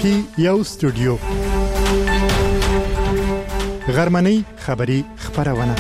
کې یو استودیو غرمنۍ خبری خبرونه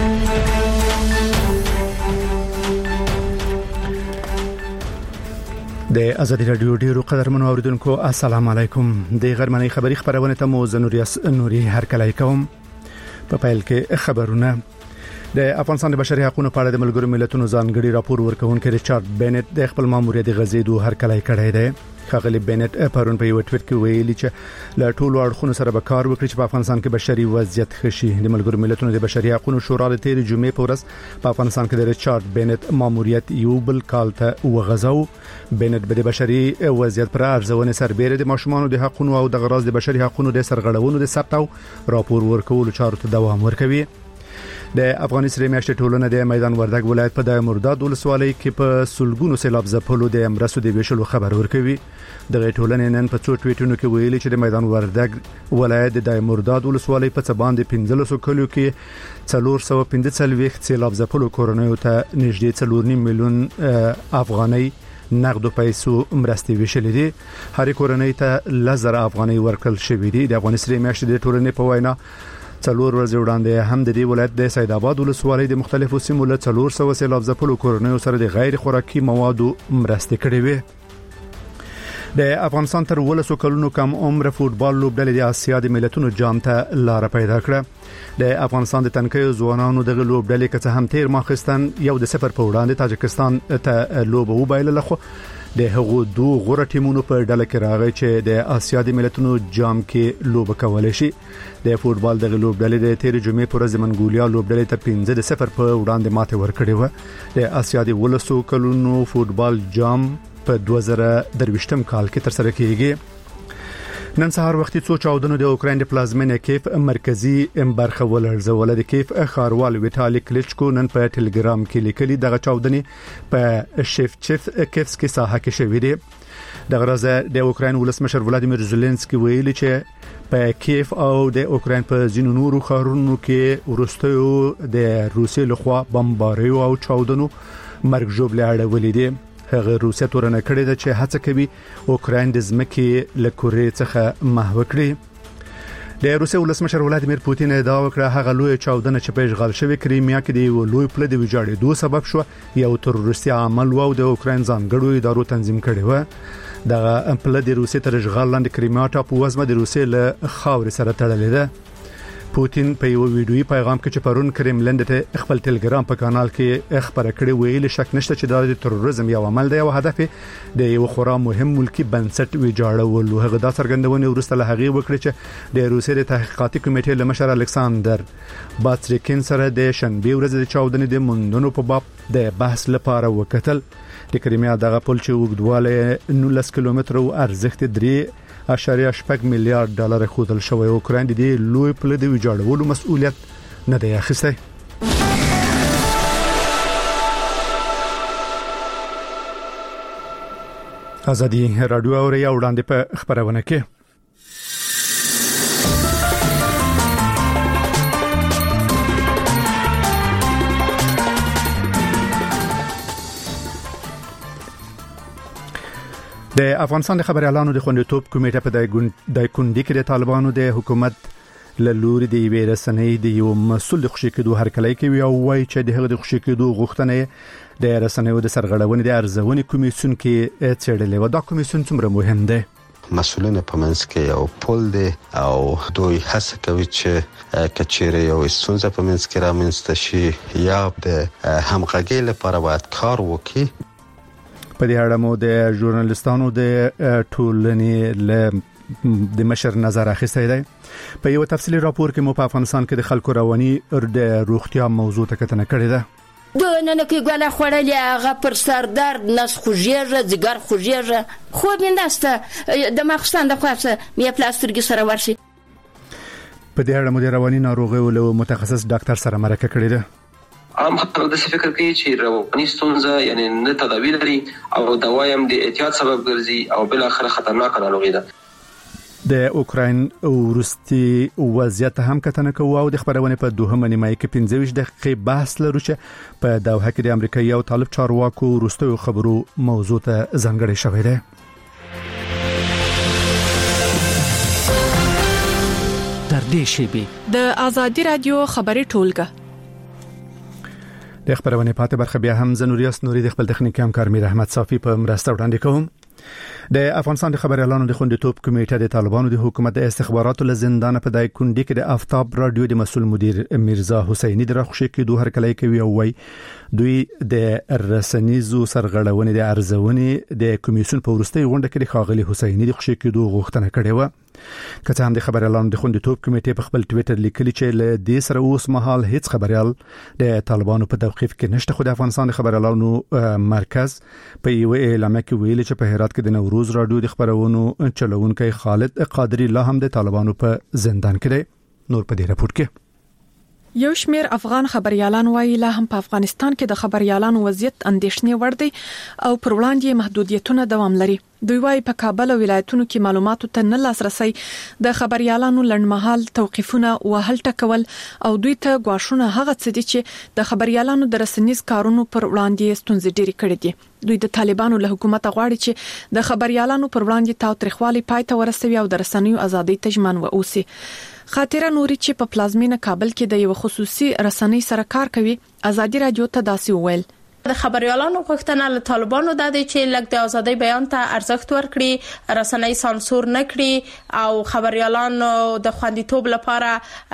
د ازادي رادیو ډیرو قدرمنو اوریدونکو السلام علیکم د غرمنۍ خبری خبرونه ته مو نوري هر کله کوم په پیل کې خبرونه د افغانستان د بشري حقوقو په اړه د ملګرو ملتونو ځانګړي راپور ورکوونکي ریچارډ بینټ د خپل ماموریت غزیدو هر کله کړی دی. خغلی بینټ پرون په یو ټویټ کې ویلي چې له ټولو اړخونو سره به کار وکړي چې په افغانستان کې بشري وضعیت ښه شي. د ملګرو ملتونو د بشري حقوقو شورا د تیر جمعې په ورځ په افغانستان کې د ریچارډ بینټ ماموریت یو بل کال ته وغځاو. بینټ به د بشري وضعیت پر ارزونه سربېره د ماشومانو د حقوقو او د غراض د بشري حقوقو د سرغړونو د ثبت او راپور ورکولو چارو ته دوام ورکوي. د افغاني سره میاشتې ټولنه د میدان وردګ ولایت په دای مرداد ولسوالۍ کې په سلګونو سیلاب ځپلو د امرسو د ویشلو خبر ورکوي. د ټولنې نن په څو ټویټونو کې ویلي چې د میدان وردګ ولایت د دای مرداد ولسوالۍ په څبان د 15 کلیو کې 415 سیلاب ځپلو کورنیو ته نږدې 4.5 میلیون افغاني نقد پیسو مرستې ویشلې دي. هر کورنۍ ته 1000 افغاني ورکړل شوې دي. د افغاني سره میاشتې د ټولنې په وینا څلور ورځې وړاندې هم د دې ولایت د سید آباد ولسوالۍ د مختلفو سیمو له 400 سیلاب ځپلو کورنیو سره د غیر خوراکي موادو مرستې کړې وي. د افغانستان تر 12 کلونو کم عمر فوتبال لوبډلې د آسیا د ملتونو جام ته لار پیدا کړه. د افغانستان د تنکیو ځوانانو د لوبډلې کڅ هم تیر ماخستان یو د 0 په وړاندې تاجکستان ته لوب وبایله خو د هغو دوه غوړه ټیمونو په ډله کې راغی چې د آسیا د ملتونو جام کې لوب کولای شي. د فوتبال د لوبډلې د تیر جمعې پر ورځ منګولیا لوبډلې ته 5-0 په وړاندې ماته ورکړې و. د آسیا د 12 کلونو فوتبال جام په 2023 کال کې تر سره کیږي. نن سهار وختي څو چاودنو د اوکراین د پلازمینه کیف مرکزی برخه ولرزول. د کیف خاروال ویټالی کلیچکو نن په ټلګرام کې لیکلي دغه چاودنې په شفچف کیفسکي ساحه کې شوې دي. د غرض د اوکراین ولسمشر ولادیمیر زيلنسکي ویلي چې په کیف او د اوکراین په ځینو نورو ښارونو کې ورستیو د روسي لخوا بمباریو او چاودنو مرګ ژوبله اړولې دي. هغه روسیه تورنه کړې ده چې هڅه کوي اوکراین د ځمکې له کورې څخه محو کړي. د روسیې ولسمشر ولادیمیر پوتین ادعا وکړه هغه لوی چاودنه چې په اشغال شوی کریمیا کې د لوی پله د ویجاړېدو سبب شو یو تروریستي عمل و او د اوکراین ځانګړو ادارو تنظیم کړي و. دغه پله د روسیې تر اشغال لاندې کریمیا ټاپو وزمه د روسیې له خاورې سره تړلې ده. پوتین په یو ویډیوي پیغام کې چې پرون کرملین د خپل ټلګرام په کانال کې خبره کړې ویل شک نشته چې د تروریزم یو عمل دی او هدف د یو خورا مهم ملکی بنسټ ویجاړول. هغه دا څرګندونه ورسته له هغه وکړه چې د روسیې د تحقیقاتي کمیټې لمشر الکساندر باتریکین سره د شنبه ورځ د چاودنې د مندونو په باب د بحث لپاره وکتل. د کریمیا دغه پل چې وګړواله 19 کیلومتر او ارزښت 3.8 میلیارډ ډالر خودل شوی. اوکراین د لوی پل د ویجاړولو مسؤلیت نه دی اخیستی. ازادي رادیو اوري وړاندې په خبرونه کې د افغانستان د خبريالانو د خوندیتوب کمیټه په دایکندي کې د طالبانو د حکومت له لوري د ویره سنې د یو مسول د خوشی کېدو هر کله کوي او وایي چې د هغه د خوشی کېدو غوښتنه د رسنیو د سرغړونې د ارزونې کمیسیون کې څېړلې و. دا کمیسیون څومره مهم دی؟ مسؤلین په منځ کې یو پول دی او دوی هڅه کوي چې کچېره یو ستونزه په منځ کې رامنځته شي یا د همغږۍ لپاره باید کار وکړي. په دې اړه مو د ژورنالیستانو د ټولنې له د مشر نظر اخیستی دی. په یو تفصیلي راپور کې مو په افغانستان کې د خلکو رواني د روغتیا موضوع ته کتنه کړې ده. دونه کې ګاله خړلې هغه پر سر درد نس خوږیږي ځګر خوږیږي خو بندسته د مخستان د خاصه مې پلاسترګي سره ورشي. په دې اړه مو د رواني ناروغیو له متخصص ډاکټر سره مرکه کړې ده. عام خلک د فکر کوي چې رواني ستونزه یعنی نه تداوی لري او دوایم د احتیاط سبب ګرځي او بل اخر خطرناک ناروغي ده. د اوکراین وروستي وضعیت هم کتنه کوو او د خبرونه په دوهمه نیمه کې 15 دقیقې بحث لرو چې په دوحه کې د امریکایي او طالب چارواکو وروستي خبرو موضوع ته ځانګړی شوی دی. نږدې شي. د آزادي رادیو خبري ټولګه د خبرونه پاتې برخه بیا هم زنوریاس نوري د خپل تخنیکی همکار میر احمد صافي په مرسته وړاندې کوم. د افغانستان د خبريالانو د خوندیتوب کمیټه د طالبانو د حکومت د استخباراتو له زندان په دای کندي کې د آفتاب رادیو د مسؤل مدیر میرزا حسینی د راخښې کې دوه هرکلای کوي او وای دوی د رسنیزو سرغړونې د ارزونې د کمیسیون په ورستۍ غونډه کې د خاغلی حسینی د خوښې کې دوه غوښتنه کړې و. کته هم د خبريالانو د خوندیتوب کمیټې په خپل ټوئیټر لیکلي چې له دې سره اوس مهال هیڅ خبريال د طالبانو په توقيف کې نشته. خو د افغانستان د خبريالانو مرکز په یو اعلامیه کې ویلي چې په هرات کې د نوروز رادیو د خبرونو چلوونکی خالد قادری لا هم د طالبانو په زندان کې دی. نور په دې راپور کې یو شمیر افغان خبريالان وایي لا هم په افغانستان کې د خبريالانو وضعیت اندېښنې وړ دی او پر وړاندې محدودیتونه دوام لري. دوی وایي په کابل او ولایتونو کې معلوماتو ته نه لاسرسي، د خبريالانو لنډمهال توقيفونه وهل ټکول او دوی ته غواړونه هغه څه دي چې د خبريالانو د رسنیز کارونو پر وړاندې ستونزې ډېری کړې دي. دوی د طالبانو له حکومت غواړي چې د خبريالانو پر وړاندې تاوتریخوالي پای ته ورسوي او د رسنیو ازادي ته ژمن واوسي. خاطره نوري چې په پلازمینه کابل کې د یو خصوصي رسنۍ سره کار کوي آزادي رادیو ته داسې وویل: د خبريالانو غوښتنه له طالبانو د دې چې لږ د ازادۍ بیان ته ارزښت ورکړي، رسنۍ سانسور نه کړي او خبريالانو د خوندیتوب لپاره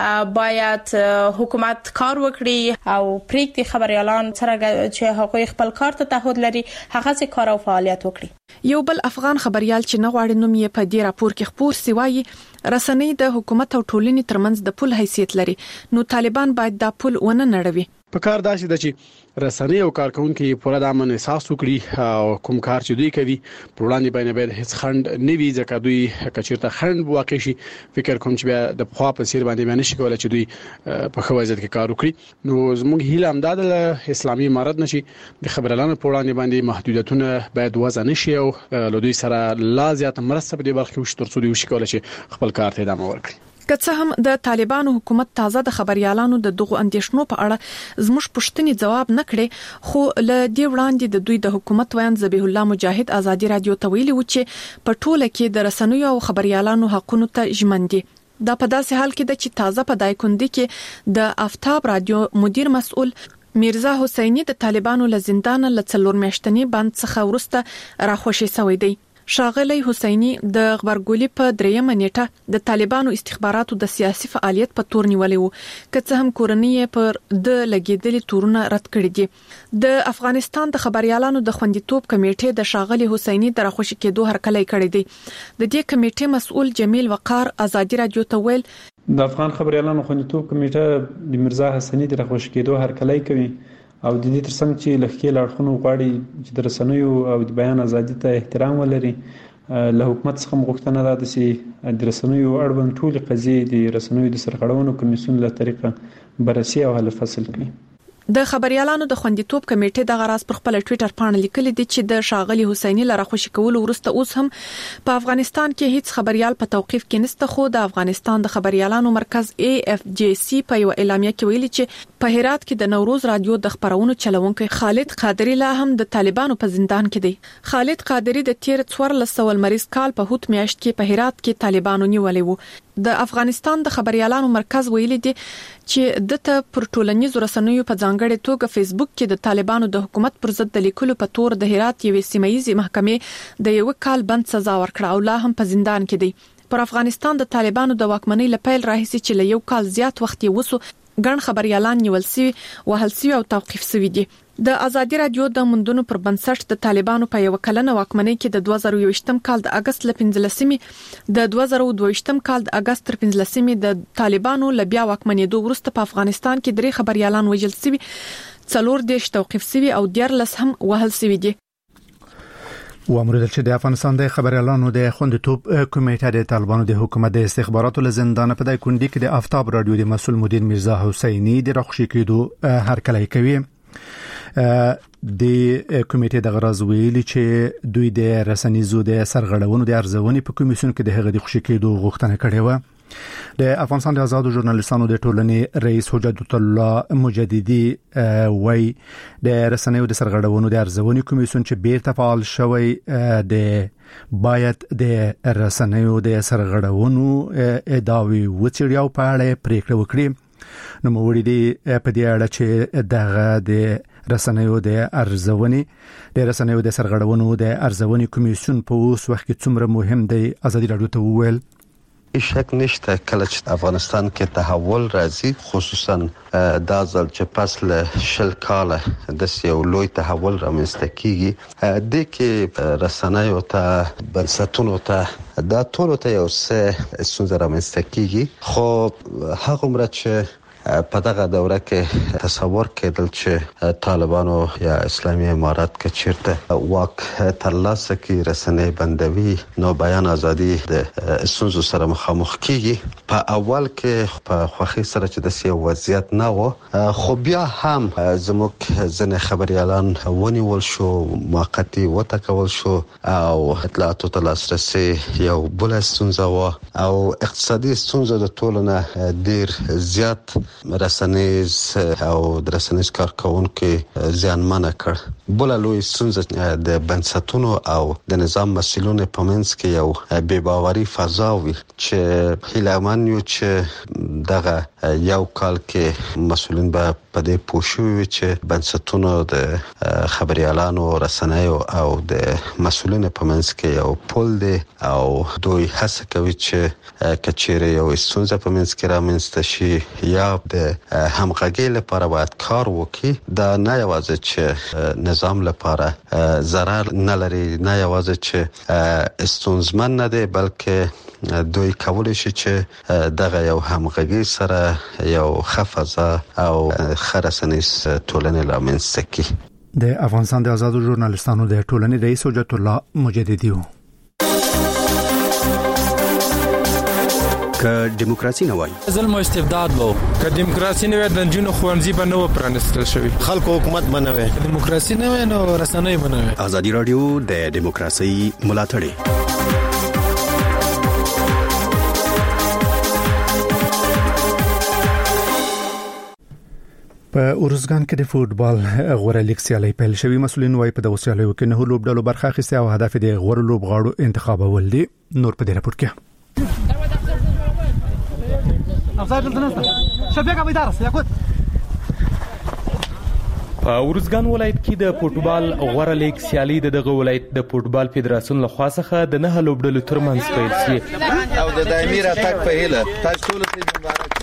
باید حکومت کار وکړي او پریکړې خبريالان سره چې هغوی خپل کار ته تعهد لري هغه څه کار او فعالیت وکړي. یو بل افغان خبريال چې نه غواړي نوم یې په دې راپور کې خپور سی وایي رسنۍ د حکومت او ټولنې ترمنځ د پل حیثیت لري، نو طالبان باید دا پل ونه نړوي. په کار داسې د چې رسنۍ او کارکونکو پوره د امن احساس وکړي او کوم کار چې دوی کوي پر وړاندې باید هیڅ خند نه وي، ځکه دوی کچیرته خند واقع شي فکر کوم چې بیا د خوا په سیر باندې باندې شي کولای چې دوی په خو وضعیت کې کار وکړي. نو زموږ هیله هم د اسلامي امارت نشي د خبريالانو پر وړاندې باندې محدودیتونه باید وضع نشي او له دوی سره لا زیات مرسته په دې برخه کې وشي ترڅو دوی وشي کولای چې خپل کار ته ادامه ورکړي. که څه هم د طالبانو حکومت تازه د خبريالانو د دغو اندېښنو په اړه زموږ پوښتنې جواب نه کړي، خو له دې وړاندې د دوی د حکومت ویان ذبیح الله مجاهد آزادي رادیو ته ویلي و چې په ټوله کې د رسنیو او خبريالانو حقوقو ته ژمن دي. دا په داسې حال کې د چې تازه په دای کندي کې د آفتاب رادیو مدیر مسؤل میرزا حسینی د طالبانو له زندان له 4 میاشتنې بند څخه ورسته راخوشي شوی دی. شاغلی حسینی د خبرګولي په 3 نیټه د طالبانو استخباراتو د سیاسي فعالیت په تور نیولې وو، که څه هم کورنۍ پر د لګیدلي تورونه رد کړي دي. د افغانستان د خبريالانو د خوندیتوب کمیټې د شاغلی حسینی د راخوشي کېدو هرکلی کړی دی. د دې کمیټې مسؤل جمیل وقار آزادي رادیو ته ویل: د افغان خبريالانو خوندیتوب کمیټه د میرزا حسینی د راخوشي کېدو هرکلی کوي او د دې ترڅنګ چې لخوا لاړخونو غواړي چې د رسنیو او د بیان ازادي ته احترام ولري، له حکومت څخه غوښتنه ده چې د رسنیو اړوند ټول قضیې د رسنیو د سرغړونو کمیسیون له طریقه بررسي او حل فصل کړي. د خبريالانو د خوندیتوب کمیټې د غراس پر خپل ټوئیټر باندې لیکلي دي چې د شاغلی حسینی لپاره خوشی کول ورسته اوس هم په افغانستان کې هیڅ خبريال په توقيف کې نشته. خو د افغانستان د خبريالانو مرکز AFJC په یو اعلامیه کې ویلي چې په هرات کې د نوروز رادیو د خبرونو چلوونکی خالد قادری لا هم د طالبانو په زندان کې دی. خالد قادری د 1400 مریض کال په هوت میاشت کې په هرات کې طالبانو نیولې وو. د افغانستان د خبريالانو مرکز ویلي دي چې دته پر ټولنیزو رسنیو په ځانګړي توګه فیسبوک کې د طالبانو د حکومت پر ضد د لیکلو په تور د هرات یوې سیمایي محکمې د یو کال بند سزا ورکړه او لا هم په زندان کې دی. پر افغانستان د طالبانو د واکمنۍ لپاره راهیسي چې له یو کال زیات وخت یې وسو ګڼ خبريالان نیول سي وهل سي او توقيف سوي دي. د آزادي رادیو د مندونو پر بنسټ د طالبانو په یو کلنه واکمنۍ کې د 2023م کال د اگست ل 15مې د 2022م کال د اگست تر 15مې د طالبانو ل بیا واکمنېدو وروسته په افغانستان کې 3 خبريالان وژل شوي، 4 توقيف شوي او 14 هم وهل شوي دي. وامر چې د افغانستان د خبريالانو د خوندیتوب کمیټه د طالبانو د حکومت د استخباراتو له زندان په دای کندي کې د آفتاب رادیو د مسؤل مدیر میرزا حسینی د راخښي کېدو هرکلی کوي. د کمیټې د غرض ویلي چې دوی د رسنیزو د سرغړونو د ارزونې په کمیسیون کې د هغه د خوشی کېدو غوښتنه کړې و. د افغانستان د آزادو ژورنالیستانو د ټولنې رئیس حجت الله مجددي وای د رسنیو د سرغړونو د ارزونې کمیسیون چې بیرته فعال شوی د باید د رسنیو د سرغړونو ادعاوی وڅېړي او په اړه پریکړه وکړي. نو موړي دي په دې اړه چې دغه د رسنیو د ارزونې د رسنیو د سرغړونو د ارزونې کمیسیون په اوس وخت کې څومره مهم دی. ازادي رادیو ته وویل شک نشته کله چې افغانستان کې تحول راځي خصوصا دا ځل چې پس له 10 کاله د یو لوی تحول رامنځته کیږي د کې رسنیو ته بنسټونو ته دا ټول ته یو څه ستونزه رامنځته کیږي خو هغه مراد چې په دغه دوره کې تصور کېدل چې طالبانو یا اسلامي امارات کې چیرته واک ترلاسه کې رسنۍ بندوي نو بیان ازادي د ستونزو سره مخامخ کیږي. په اول کې په خوخي سره چې د سیاسي وضعیت نه و خو بیا هم زموږ ځنې خبريالان ونیول شو موقتی وټاکول شو او اطلاعاتو ته لاسرسي یو بل ستونزه و او اقتصادي ستونزه د ټولنه ډیر زیات رسنیز او د رسنیز کارکونکو زیانمن کړ. بل لوی ستونزه د بنسټونو او د نظام مسؤلینو په منځ کې یو بې باوري فضا وي چې هیلهمن یو چې دغه یو کال کې مسؤلین به په دې پوښوي چې بنسټونو د خبريالانو رسنیو او د مسؤلینو په منځ کې یو پول دی او دوی هڅه کوي چې کچېره یو ستونزه په منځ کې رامنځته شي یا د همغږي لپاره باید کار وکړي. دا نه یوازې چې نظام لپاره ضرر نه لري نه یوازې چې ستونزمن نه دی بلکې دوی کولای شي چې دغه یو همغږي سره یو خفضه او خرسنیس ټولنې لامنځته کړي. د افغانستان د آزادو ژورنالیستانو د ټولنې رئیس حجت الله مجددي و. که دیموکراسي نه وای ظلم او استبداد وو که دیموکراسي نه وای د جنونو خوانځي به نو پرانستل شوی خلکو حکومت بنوي دیموکراسي نه وای نو رسنۍ بنوي. ازادي رادیو د دیموکراسي ملاتړ په اورزګان کې د فوتبال غوړه لیګ سیالي پیل شوی. مسؤلین وايي په دغه سیالیو کې نه لوبډلو برخه اخیسته او هدف د غوړ لوبغاړو انتخابول دي. نور په دې راپور کې په اورزګان ولایت کې د فوتبال غوړه لیګ سیالي دغه ولایت د فوتبال فدراسیون له خوا څخه د نه لوبډلو ترمنځ پیل شي او د دایمي راتګ په هیله تاسو ټول ته مبارک.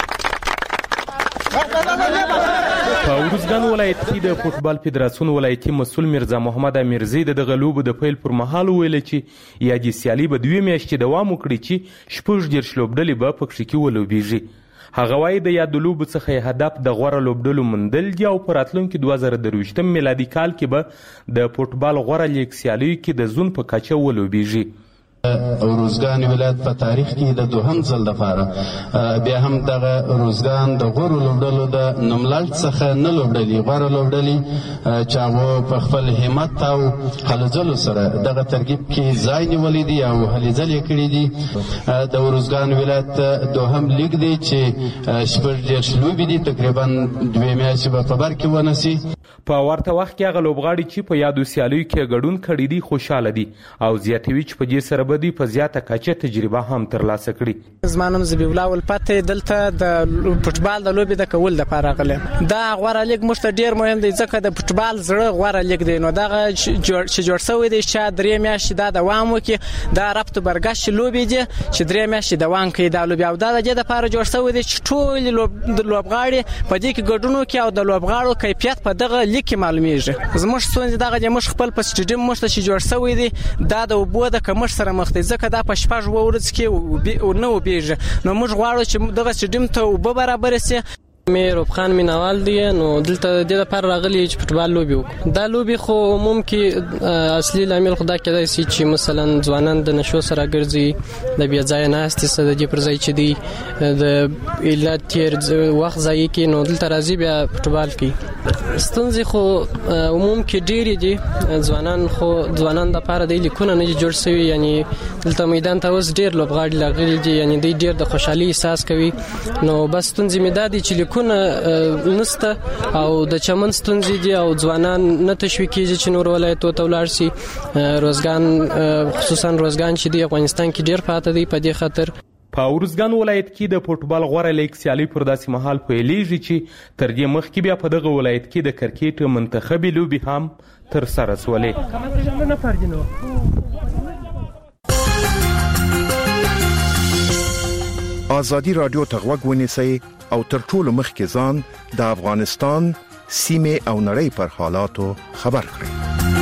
په اورزګان ولایت کې د فوتبال فدراسیون ولایتي مسؤل مرزا محمد امیرزی دغه لوب د پیل پر مهال ویل چې یادي سیالي به 2 میاشتې دوام وکړي چې 14 لوبډلې به پکې کې ولوبېږي. هغه وايي د یاد لوب څخه هدف د غوړه لوبډلو مندل دی او په راتلونکي 2023 میلادي کال کې به د فوتبال غوړه لیګ سیالي کې د زون په کچه ولوبېږي. روزګان ولایت په تاریخ کې د دوهم ځل لپاره بیا هم دغه روزګان د غوړو لوبډلو د نوملړ څخه نه لوبډلې غوړه لوبډلې چې هغه په خپل همت او هلو سره دغه ترکیب کې ځای نیولې دي او هلې ځلې کړې دي. د روزګان ولایت دوهم لیګ دی چې شپږ لوبې دي تقریبا 2 میاشتې په بر کې ونسي. په ورته وخت کې هغه لوبغاړي چې په یادو سیالیو کې ګډون کړي دي خوشاله دي او زیاتوي چې په دې سره بدی په زیاته کچه تجربه هم ترلاسه کړي. زمانم زبیب الله ولپته دلته د فوتبال د لوبي د کول د لپاره غلم دا غوړه لیګ مشته ډیر مهم دی ځکه د فوتبال زړه غوړه لیګ دی. نو دا جوړ شوی دی چې 3 میاشتې دا دوام وکړي. دا ربط برګش لوبي دي چې 3 میاشتې دوام کوي دا لوبي او دا د لپاره جوړ شوی دی چې ټول لوبغاړي په دې کې ګډون کوي او د لوبغاړو کیفیت په دغه لیګ کې معلومیږي. زموږ ستونزې دغه د مش خپل په سټیډیم مشته چې جوړ شوی دی دا د وبو د کمر سره مخ دی ځکه دا په شپږ ورځ کې نو بیږي. نو موږ غواړو چې دغه سټیډیم ته وب برابر شي. مې روبخان مینوال دی نو دلته د لپاره راغلی چې فوټبال لوبي وکړو. دا لوبي خو عموم کې اصلي لامل خدا کېدای شي چې مثلا ځوانان د نشو سره ګرځي د بیا ځای نه است سره د پر ځای چې دی د علت تیر وخت ځای کې نو دلته راځي بیا فوټبال کوي. ستونزې خو عموم کې ډېری دي ځوانان د لپاره د لیکونه نه جوړ شوی یعنی دلته میدان ته اوس ډېر لوبغاړي لاغلي دي یعنی ډېر د خوشحالي احساس کوي نو بس ستونزې مې دا دي چې لیکونه نسته او د چمن ستونزې دي او ځوانان نه تشویقيږي چې نور ولایتو ته ولاړ شي. روزګان خصوصا روزګان چې د افغانستان کې ډېر پاتې دی په دې خاطر. په ورزګان ولایت کې د فوټبال غوړه لیګ سیالي پر داسې مهال پیلېږي چې تر دې مخکې بیا په دغه ولایت کې د کرکټ منتخبي لوبي هم تر سره سولې. آزادی رادیو ته غوږ ونیسئ او تر ټولو مخکې ځان د افغانستان سیمه او نړۍ پر حالاتو خبر کړئ.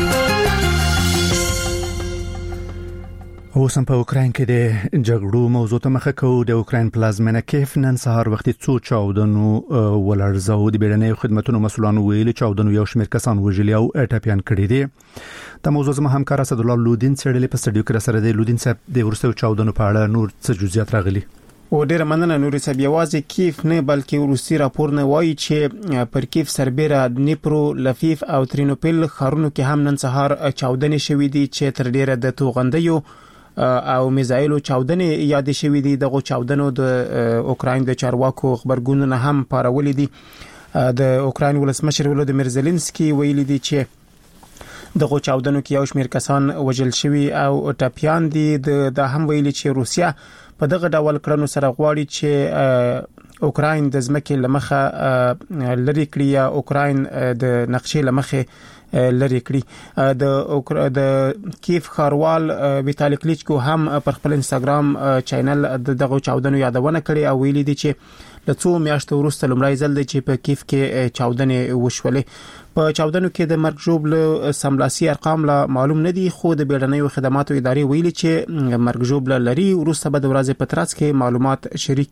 اوس هم په اوکراین کې د جګړو موضوع ته مخه کوو. د اوکراین پلازمینه کیف نن سهار وختي څو چاودنو ولړزاو. د بیړنیو خدماتو مسولانو ویلي چاودنو یو شمېر کسان وژلي او ټپيان کړي دي. د موضوع زما همکار اسد الله لودین سړلې په سټډیو کې سره دی. لودین صاحب د ورستو چاودنو په اړه نور څه جزئیات راغلي؟ او ډیر مننه نوري صاحب. یوازې کیف نه بلکې روسي راپور نه وایي چې پر کیف سربېره دنیپرو، لفیف او ترینوپل ښارونو کې هم نن سهار چاودنې شوې دي چې تر ډیره د توغندیو او میزایلو چاودنې یاد شوې دي. دغه چاودنو د اوکراین د چارواکو خبرګونونه هم پارولې دي. د اوکراین ولسمشر ولودیمیر زيلنسکي ویلي دي چې دغه چاودنو کې یو شمېر کسان وژل شوي او ټپيان دي. د هم ویلي چې روسیا په دغه ډول کړنو سره غواړي چې اوکراین د ځمکې لمخه لری کړی یا اوکراین د نقشې لمخه لری کړی. د کیف خاروال ویتالی کلیچکو هم پر خپل انستګرام چینل دغه چاودنو یادونه کړې او ویلي دي چې لڅو میاشتو وروسته لمړی ځل دی چې په کیف کې چاودنې وشولې. په چاودنو کې د مرګ ژوبل سملاسي ارقام لا معلوم نه دي خو د بیړنیو خدماتو ادارې ویلي چې مرګ ژوبل لري. وروسته به د ورځې په ترڅ کې معلومات شریک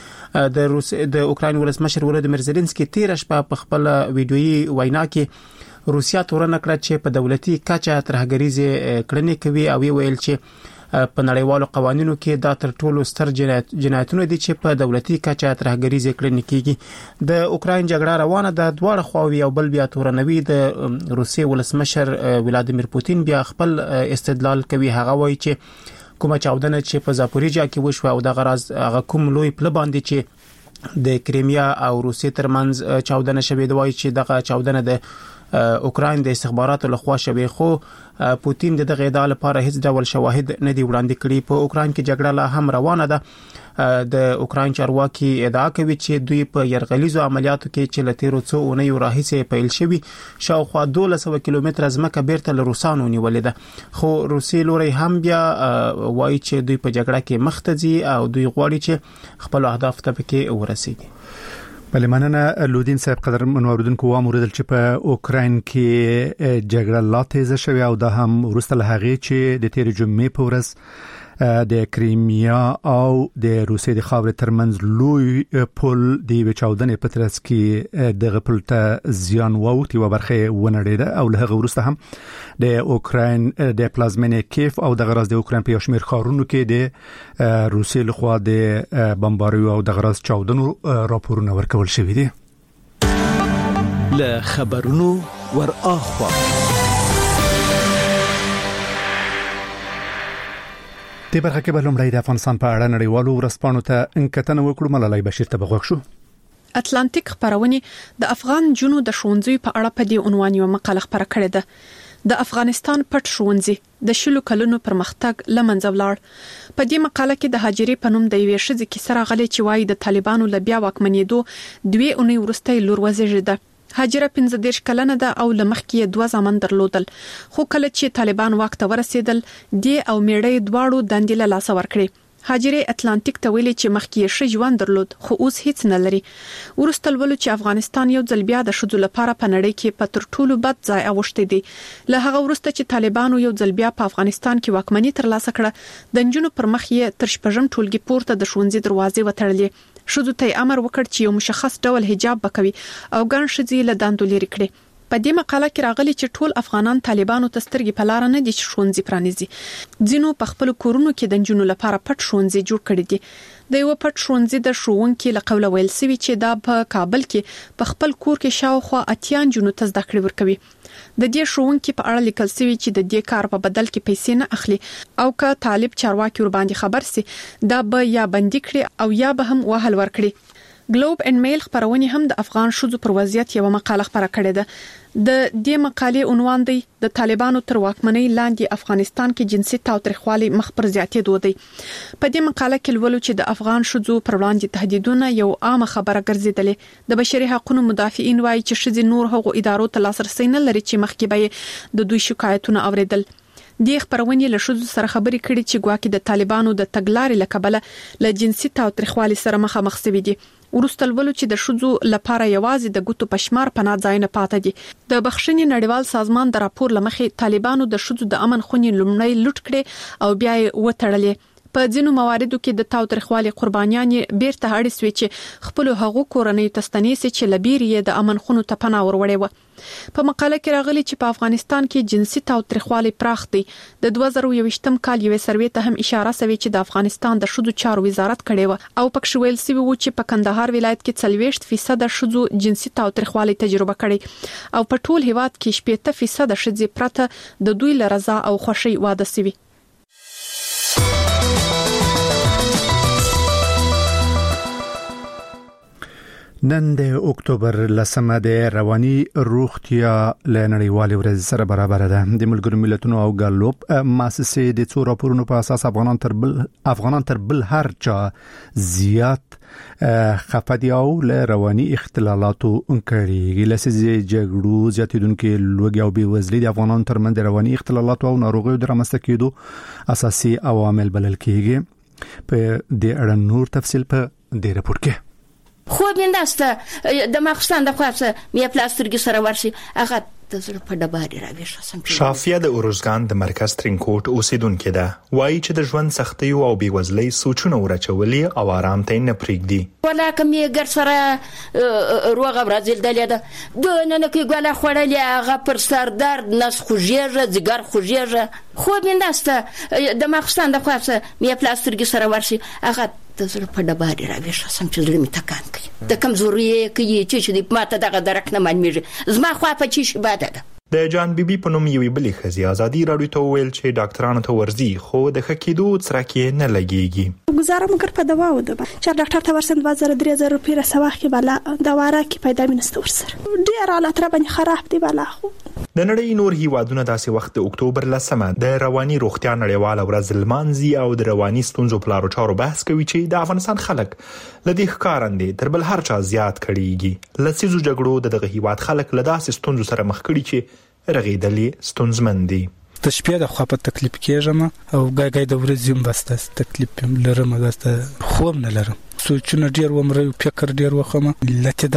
کړي. د اوکراین ولسمشر ولودیمیر زيلنسکي تیر شپه په خپل ویډیويي وینا کې روسیا تورن کړ چې په دولتي کچه ترهګریزه کړنې کوي او ویل چې په نړیوالو قوانینو کې دا تر ټولو ستر جنایتونه دي چې په دولتي کچه ترهګریزه کړنې کیږي. د اوکراین جګړه روانه ده. دواړه خواوې او بل بیا تورنوي. د روسي ولسمشر ولادیمیر پوتین بیا خپل استدلال کوي. هغه وایي چې کومه چاودنه چې په زاپوریجا کې وشو او د غراز هغه کوم لوی پل باندې چې د کریمیا او روسي ترمنځ چاودنه شوې دی، وایي چې دغه چاودنه د اوکراین د استخباراتو لخوا شوې. خو پوتین دغه ادعا لپاره هیڅ ډول شواهد نه دی وړاندې کړي. په اوکراین کې جګړه لا هم روانه ده. د اوکراین چارواکي ادعا کوي چې دوی په يرغلیزو عملیاتو کې چې لتیرو څو اونۍ راهیسې پیل شوی شاوخوا 1200 کیلومتره ځمکه بیرته له روسانو نیولې ده. خو روسي لوري هم بیا وایي چې دوی په جګړه کې مخ ته ځي او دوی غواړي چې خپل اهداف ته پکې ورسیږي. بله مننه لودین صاحب. قدر منوردونکو واموردل چې په اوکراین کې جګړه لا تیزه شوه او دا هم ورسته له هغه چې د تیر جمعې په ورځ د کریمیا او د روسیې د خاورې ترمنځ لوی پل د چاودنې په ترڅ کې د پل ته زیان ووتی و برخه ونړیده او له هغه ورسته هم د اوکراین د پلازمینې کیف او د غراز د اوکراین په شمیر خارونو کې د روسیې لخوا د بمباریو او د غراز چاودنو راپورونه ورکول شوې دي. له خبرونو ور اخوا د برخه کې بلومړی د افغانستان په اړه نړیوالو ورځپاڼو ته انکتنه وکړو. ملالۍ بشیر ته بغوښ شو. اتلانتیک خبرونه د افغان جنو د ښوونځي په اړه په دې عنوان یو مقاله خبره کړې ده. د افغانستان پټ ښوونځي د شلو کلونو پرمختګ لمنځه ولاړ. په دې مقاله کې د هاجرې په نوم د یوې ښځې کیسه راغلې چې وايي د طالبانو له بیا واکمنېدو 2 اونۍ وروسته لور وزېږېده. هاجره 15 کلنه ده او لمخکې 2 زامن درلودل. خو کله چې طالبان واک ته ورسېدل دی او میړې دواړو دندې له لاس ورکړې. هاجره اتلانتیک ته ویلي چې مخکې ښه ژوند درلود خو اوس هیڅ نه لري. ورسته ولول چې افغانستان یو ځل بیا د شذو لپاره په نړۍ کې په تر ټولو بد ځای اوښتي دي. له هغه ورسته چې طالبانو یو ځل بیا په افغانستان کې واکمنۍ ترلاسه کړه د نجونو پر مخ یې تر شپږم ټولګي پورته د ښوونځي دروازې وتړلې. شذو ته امر وکړ چې یو مشخص ډول حجاب وکوي او ګڼ ښځې له دندو لري کړي. په دې مقاله کې راغلي چې ټول افغانان طالبانو ته سترګې په لار نه دي چې ښوونځي پرانیزي. ځینو په خپل کورونو کې د نجونو لپاره پټ ښوونځي جوړ کړي دي. د یو پټ ښوونځي د ښوونکي له قوله ویل سوي چې دا په کابل کې په خپل کور کې شاوخوا 80 نجونو ته زده کړې ورکوي. د دې ښوونکي په اړه لیکل سوي چې د دې کار په بدل کې پیسې نه اخلي او که طالب چارواکي ور باندې خبر سي دا به یا بندي کړي او یا به هم وهل ورکړي. ګلوب اینډ میل خبرونه هم د افغان شذو پر وضعیت یو مقاله خبره کړې ده. د دې مقالې عنوان دی د طالبانو تر واکمنۍ لاندې افغانستان کې جنسي تاوتریخوالي مخ پر زیاتېدو دی. په دې مقاله کې لولو چې د افغان شذو پر وړاندې تهدیدونه یو عامه خبره ګرځیدلې. د بشري حقوقو مدافعین وایي چې ښځې نور هغو ادارو ته لاسرسي نه لري چې مخکې به د دوی شکایتونه اوریدل. د خبرونې له شذو سره خبرې کړي چې ګواکې د طالبانو د تګلارې لکبله له جنسي تاوتریخوالي سره مخامخ شوي دي. ورسته ولولو چې د شذو لپاره یوازې د ګوتو پشمار پناه ځای نه پاتې دي. د بخښنې نړیوال سازمان د راپور لمخې طالبانو د شذو د امن خونې لومړی لوټ کړي او بیا یې وټړلې. په ځینو مواردو کې د تاوتریخوالي قربانیان بیرته اړ سوي چې خپل هغو کورنۍ تستنیسي چې لبیری د امن خونو ته پناه وروړي و. په مقاله کې راغلي چې په افغانستان کې جنسي تاوتریخوالي پراخ دی. د 2021م کال یو سروې ته هم اشاره شوی چې د افغانستان د شذو چارو وزارت کړي و او پکښ ویل سوي و چې په کندهار ولایت کې 40% شذو جنسي تاوتریخوالي تجربه کړي او په ټول هیواد کې 70% شذې پرته د دوی لرضا او خوشي واده سوي. نن د اکتوبر لسمه د رواني روغتیا لنړیوالې ورځ سره برابر ده. د ملګرو ملتونو او ګالوب مؤسسې د څو راپورونو په اساس افغانان تر بل هر چا زیات خفدي او له رواني اختلالاتو انکړي. لسیزې جګړو زیاتیدونکو لوګي او بیوزلي د افغانانو ترمنځ رواني اختلالات او ناروغیو د رامنځته کېدو اساسي عوامل بلل کېږي. په دې اړه نور تفصیل په دې راپور کې. خو بنداسته د ماخستان د خاصه مې پلاسترګي سره ورشي هغه د زړه په ډباري راويشه. شافیه د اورزګان د مرکز ترینکوټ اوسیدونکو ده. وایي چې د ژوند سختي او بیوزلۍ سوچونه ورچولي او آرام ته نه پریږدي. ولا کومي ګر سره روغه برازیل دلیدا د نن کې ګاله خړلې هغه پر سر درد نس خوږیږي ځګر خوږیږي. خو بنداسته د ماخستان د خاصه مې پلاسترګي سره ورشي هغه د زړه په ډباري راويشه سم چې زړه می تکان کوي. د کمزوري کې چې دې ماته دغه درک نه مانمیږي زما خوا په چی شي باده ده. د جان بیبي په نوم یوې بلې ښځې ازادي راډیو ته وویل چې ډاکټرانو ته ورځي خو د ښه کېدو څرک یې نه لګېږي. گزارم مگر په دوا وده چې ډاکټر ته ورسند 2000 روپۍ رسوخ کې بالا دوا راکې پیدا مینسته ورسره ډیر حالت را باندې خراب دی بالا. خو د نړۍ نور هیوادونه داسې وخت د اکتوبر لسمه د رواني روغتیا نړیواله ورځ لمانځي او د رواني ستونزو په لارو چارو بحث کوي چې د افغانستان خلک لدې ښکارندې تر بل هر چا زیات کړيږي. لسیزو جګړو دغه هیواد خلک له داسې ستونزو سره مخ کړي چې رغیدلې ستونزمن دي. د شپې د خوا په تکلیف کېږم او ګاګای د ورځې هم بس تکلیف لرم داسته خوب نه لرم. سوچونه ډیر ومره فکر ډیر وخمه لته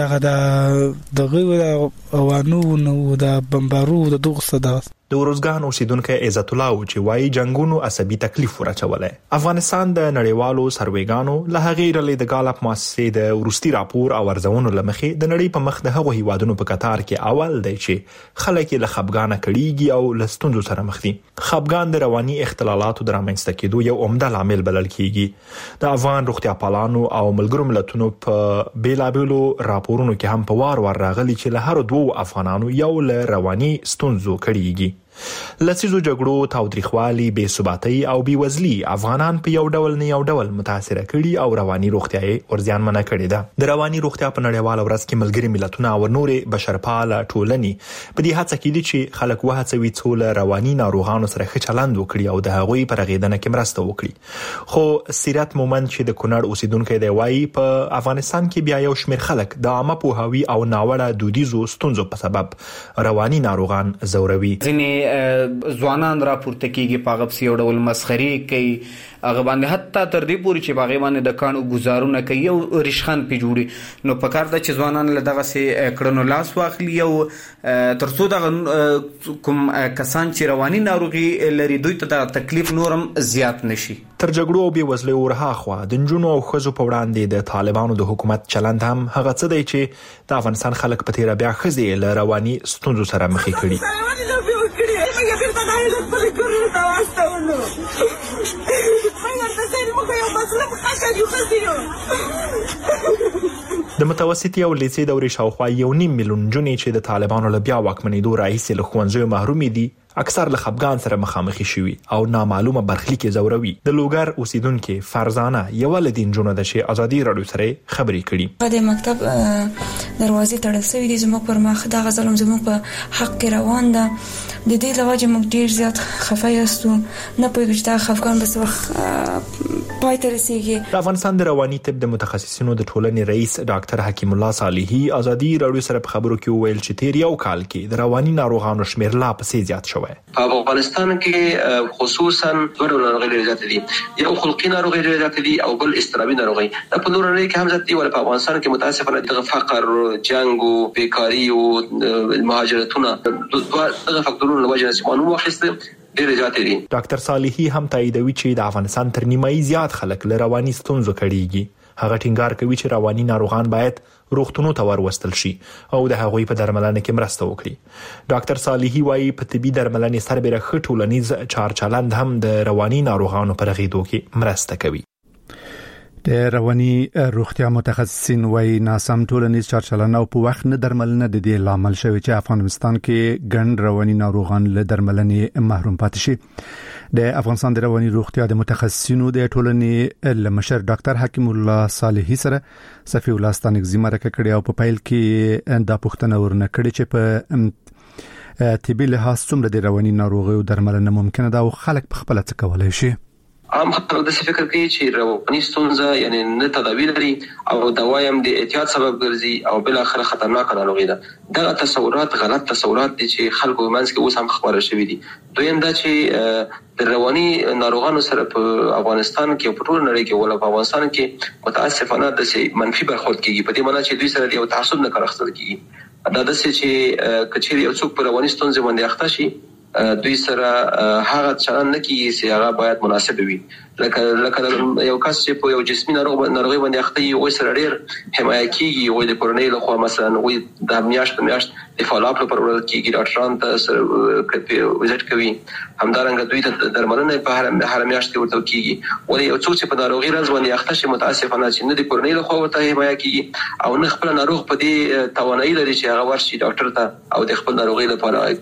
دغه اوانو نو د بمبارو د دغه صدا د ورزګان اوسیدونکو عزت الله او چې وايي جنگونو عصبي تکلیف ورچولای. افغانستان د نړیوالو سروېګانو له هغې رلې د ګالپ مؤسسې د ورستي راپور او ارزونو لمخې د نړۍ په مخ د هغو هیوادونو په قطار کې اول دی چې خلک له خپګانه کړيږي او له ستونزو سره مخ دي. خپګان د رواني اختلالاتو د رامنځته کېدو یو عمده عامل بلل کېږي. د افغان روغتیا پالانو او ملګرو ملتونو په بیلابلو راپورونو کې هم په وار راغلي چې له هر دوه افغانانو یو له رواني ستونزو کړيږي. لسیزو جګړو تاوتریخوالي بې ثباتۍ او بیوزلي افغانان په یو ډول نه یو ډول متاثر کړي او رواني روغتیا یې ورزیانمنه کړې ده. د رواني روغتیا په نړیواله ورځ کې ملګري ملتونه او نورې بشرپاله ټولنې په دې هڅه کې دي چې خلک وهڅوي څو له رواني ناروغانو سره ښه چلند وکړي او د هغوی پر رغیدنه کې مرسته وکړي. خو سیرت مومند چې د کونړ اوسیدونکو دی وايي په افغانستان کې بیا یو شمېر خلک د عامه پوهاوي او ناوړه دودیزو ستونزو په سبب رواني ناروغان ځوروي. ځینې ځوانان راپورته کیږي په غبس یو ډول مسخري کوي هغه باندې حتی تر دې پورې چې باغې باندې د کانو گزارونه کوي او ریشخان پی جوړي نو په کار د چې ځوانان له دغه سي کړنو لاس واخلي او ترڅو دغه کوم کسان چې رواني ناروغي لري دوی ته د تکلیف نورم زیات نشي. تر جګړو او بېوزلۍ ورهاخوا د نجونو او ښځو په وړاندې د طالبانو د حکومت چلند هم هغه څه دی چې د افغانستان خلک په تیره بیا ښځې له رواني ستونزو سره مخې کړي. د متوسطې او لیسې دورې شاوخوا 1.5 میلیون نجونې چې د طالبانو له بیا واکمنېدو راهیسې له ښوونځیو محرومې دي اکثر له خپګان سره مخامخ شوي او نامعلومه برخلیک زوروي. د لوګر اوسیدونکو فرزانه یو له دین جنونو د شي ازادي رادیو سره خبرې کړي. د مکتب دروازې تړل شوې دي زموږ پر مخ دا ظلم زموږ په حق کې روان ده. د دې لوجه موږ ډیر زیات خفه یاستو نه پوهیږو چې دا خفګان به څه وخت پای ته رسیږي. د افغانستان د رواني طب د متخصصینو د ټولنې رئیس ډاکټر حکیم الله صالحي ازادي رادیو سره په خبرو کې ویل چې تیر یو کال کې د رواني ناروغانو شمیر لا پسې زیات شوی. په افغانستان کې خصوصا دوه ډول ناروغۍ زیات دي. یو خلقي ناروغۍ زیات دي او بل اضطرابي ناروغۍ. په نورو نړۍ کې هم زیات دي ول په افغانستان کې متاسفانه د فقر، جنگ او بیکاری او مهاجرتونه دغه فاکتورونو له وجې نه معلومه واخیسته ډېر زیات دي. ډاکټر صالحي هم تاییدوي چې د افغانستان تر نیمایي زیات خلک له رواني ستونزو کړيږي. هغه ټینګار کوي چې رواني ناروغان باید روغتونونو ته وروستل شي او د هغوی په درملنه کې مرسته وکړي. ډاکټر صالحي وايي په طبي درملنې سربېره ښه ټولنیز چارچلند هم د رواني ناروغانو په رغېدو کې مرسته کوي. د رواني روغتیا متخصصین وايي ناسم ټولنیز چارچلند او په وخت نه درملنه د دې لامل شوی چې افغانستان کې ګڼ رواني ناروغان له درملنې محروم پاتې شي. د افغانستان د رواني روغتیا د متخصصینو د ټولنې لمشر ډاکټر حکیم الله صالحي سره صفي الله ستانګزي مرکه کړې او په پیل کې دا پوښتنه ورنه کړې چې په طبي لحاظ څومره د رواني ناروغیو درملنه ممکنه ده او خلک په خپل څه کولای شي. عام خلک د فکر کوي چې رواني ستونزه یعنی نه تداوی لري او دوایم د احتیاط سبب ګرځي او بل اخر خطرناک ناروغي ده. دا تصورات غلط تصورات دي چې خلکو منځ کې اوس هم خبره شوې دي. دویم دا چې د رواني ناروغانو سره په افغانستان کې په ټول نړۍ کې ولا په افغانستان کې متاسفانه د منفي برخورد کیږي. په دې معنی چې دوی سره یو تعصب نه کار اخیستل کیږي. دا د چې کچېری یو څوک په رواني ستونزه باندې اخته شي دوی سره هغه چلند نه کیږي چې هغه باید مناسب وي. لکه یو کس چې په یو جسمي ناروغي باندې اخته وي او سره ډېر حمایت کیږي او د کورنۍ له خوا مثلا وي د میاشت د فالوپ لپاره ورل کیږي ډاکټران ته سره وزټ کوي. همدارنګه دوی ته درملنه په هر میاشت کې ورته کیږي. ولې یو څوک چې په ناروغي راز باندې اخته شي متاسفانه چې نه د کورنۍ له خوا ورته حمایت کیږي او نه خپل ناروغ په دې توانایي لري چې هغه ورشي ډاکټر ته او د خپل ناروغي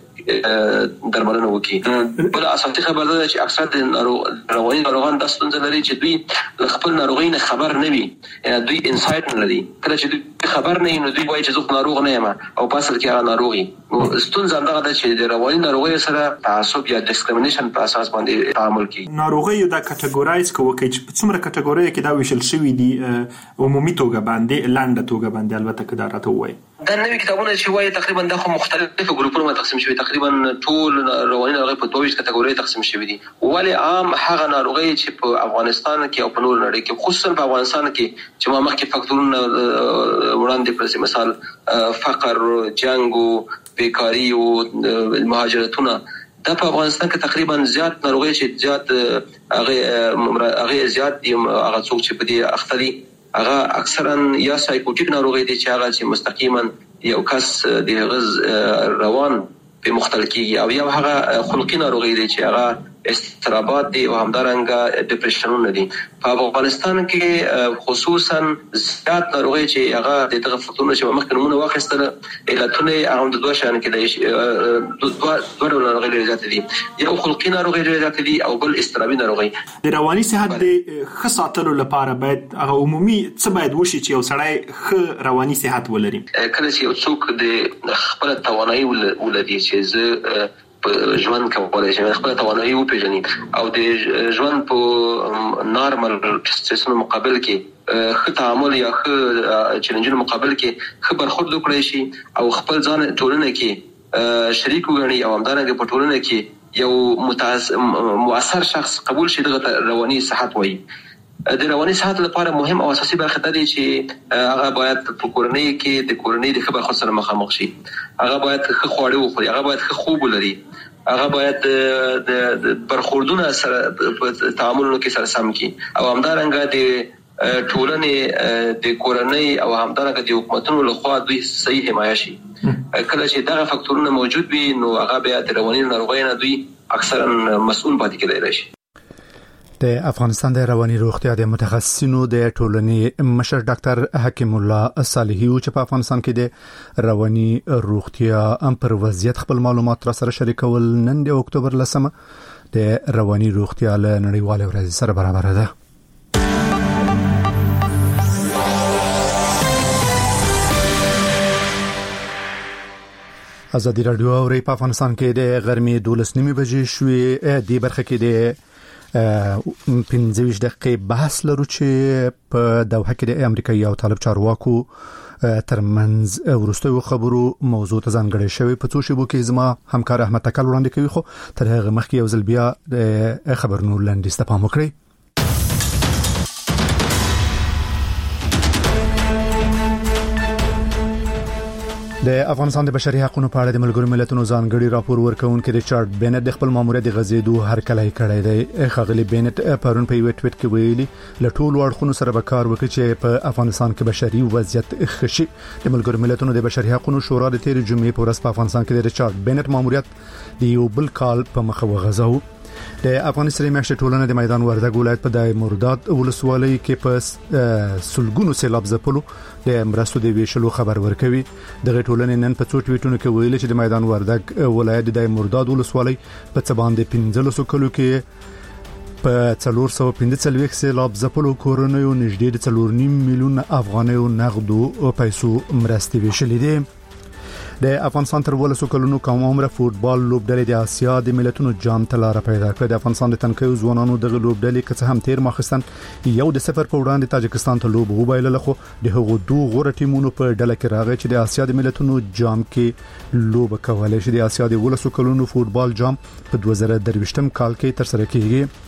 لپاره درملنه وکړي. بل اساسي خبره ده چې اکثر د رواني ناروغان د ستونزې لري چې دوی خپل ناروغي نه خبر نه وي. دوی انسایت نه لري. کله چې دوی خبر نه وي نو دوی وایي چې زه ناروغ نه یم او په اصل کې هغه ناروغي. ستونزه همدغه ده چې د رواني ناروغیو سره تعصب یا ډیسکریمینیشن په اساس باندې تعامل کوي. ناروغیو د کټګورایز کوي چې په څومره کټګورۍ کې دا ویشل شوی دي عمومي توګه باندې لاندې توګه باندې البته کدا راته وایي. دا نوې کتابونه چې وایي تقریبا د خو مختلفو ګروپونو تقسیم شوی. تقریبا ټول رواني ناروغي په 22 کټګورۍ تقسیم شوی دي. ولی عام هغه ناروغي چې په افغانستان کې او په نور نړۍ کې خصوصا په افغانستان کې چې ما مخکې فاکتورونه وړاندې کړل مثال فقر، جنگ او بیکاری او مهاجرتونه دا په افغانستان کې تقریبا زیات ناروغي چې زیات هغه زیات دي. هغه څوک چې په دې اخته دي هغه اکثرا یا سایکوټیک ناروغي دي چې هغه چې مستقیما یو کس د غز روان په مختلف کیږي او یا هغه خلقي ناروغي دي چې هغه استرابات دي او همدارنګه ډیپریشنونه دي. په افغانستان کې خصوصا زیات ناروغي چې هغه د دغه فکتورونو چې مخکې نمونه واخیستل علتونه هغه د دوه شان کې د دوه ډول ناروغي زیات دي. یو خلقي ناروغي زیات دي او بل استرابي ناروغي. د رواني صحت د ښه ساتلو لپاره باید هغه عمومي څه باید وشي چې یو سړی ښه رواني صحت ولري. کله چې یو څوک د خپل توانایي ولري چې زه په ژوند کولای شي خپل توانایي وپیژني او د ژوند په نارمل سیستم مقابل کې ښه تعامل یا ښه چیلنجونو مقابل کې ښه برخورد وکړي شي او خپل ځان ټولنه کې شریک وګڼي او همدارنګه په ټولنه کې یو مؤثر شخص قبول شي دغه رواني صحت وایي. د رواني صحت لپاره مهم او اساسي برخه ده چې هغه باید په کورنۍ کې د کورنۍ د خبرو سره مخامخ شي، هغه باید ښه خواړه وخوري، هغه باید ښه خوب ولري، هغه باید د برخوردونه سره په تعاملونو کې سره سم کړي او همدارنګه د ټولنې د کورنۍ او همدارنګه د حکومتونو لخوا دوی صحیح حمایه شي. کله چې دغه فاکتورونه موجود وي نو هغه بیا د رواني ناروغیو نه دوی اکثرا مسؤل پاتې کېدای شي. د افغانستان د رواني روغتیا د متخصصینو د ټولنې مشر ډاکټر حکیم الله صالحي چې په افغانستان کې د رواني روغتیا پر وضعیت خپل معلومات را سره شریکول نن د اکتوبر 10 د رواني روغتیا له نړیوال ورځ سره برابر ده. ازادي رادیو اوري په افغانستان کې د غرمې 12:30 بجې شوې د برخه کې د 15 دقیقې بحث لرو چې په دوحه کې د امریکایي او طالب چارواکو ترمنځ ورستیو خبرو موضوع ته ځانګړی شوی. په څو شیبو کې زما همکار احمد تکل وړاندې کوي، خو تر هغه مخکې یو ځل بیا د خبرونو لاندې ستپام وکړئ. د افغانستان د بشري حقوقو په اړه د ملګرو ملتونو ځانګړي راپور ورکوونکي ریچارډ بینټ د خپل ماموریت د غزیدو هرکلی کړی دی. خغلی بینټ پرون په یو ټویټ کې ویلي له ټولو اړخونو سره به کار وکړي چې په افغانستان کې بشري وضعیت ښه شي. د ملګرو ملتونو د بشري حقوقو شورا د تیر جمعې په ورځ په افغانستان کې د ریچارډ بینټ ماموریت د یو بل کال په مخه وغځاو. د افغانستان میاشتې ټولنه د میدان وردګ ولایت په دای مرداد ولسوالۍ کې په سلګونو سیلاب ځپلو د مرستو د ویشلو خبر ورکوي. دغه ټولنه نن په څو ټویټونو کې ویل چې د میدان وردګ ولایت د دای مرداد ولسوالۍ په څ باندې 15 کلو کې په 415 سیلاب ځپلو کورونو نږدې د 4.5 میلیون افغانیو نغدو پیسو مرستې ویشلې دي. د افغانستان تر ولسو کلونو کوم عمره فوتبال لوبډلې د آسیا د ملتونو جام ته لار پیدا کړه. د افغانستان د تنکیو ځوانانو د لوبډلې کڅ هم تیر ماخستان یو د صفر په وړاندې تاجکستان ته لوب وبایله، خو د هغو دوه غوړه ټیمونو په ډله کې راغی چې د آسیا د ملتونو جام کې لوب کولای شي. د آسیا د ولسو کلونو فوتبال جام په 2023 کال کې تر سره کیږي.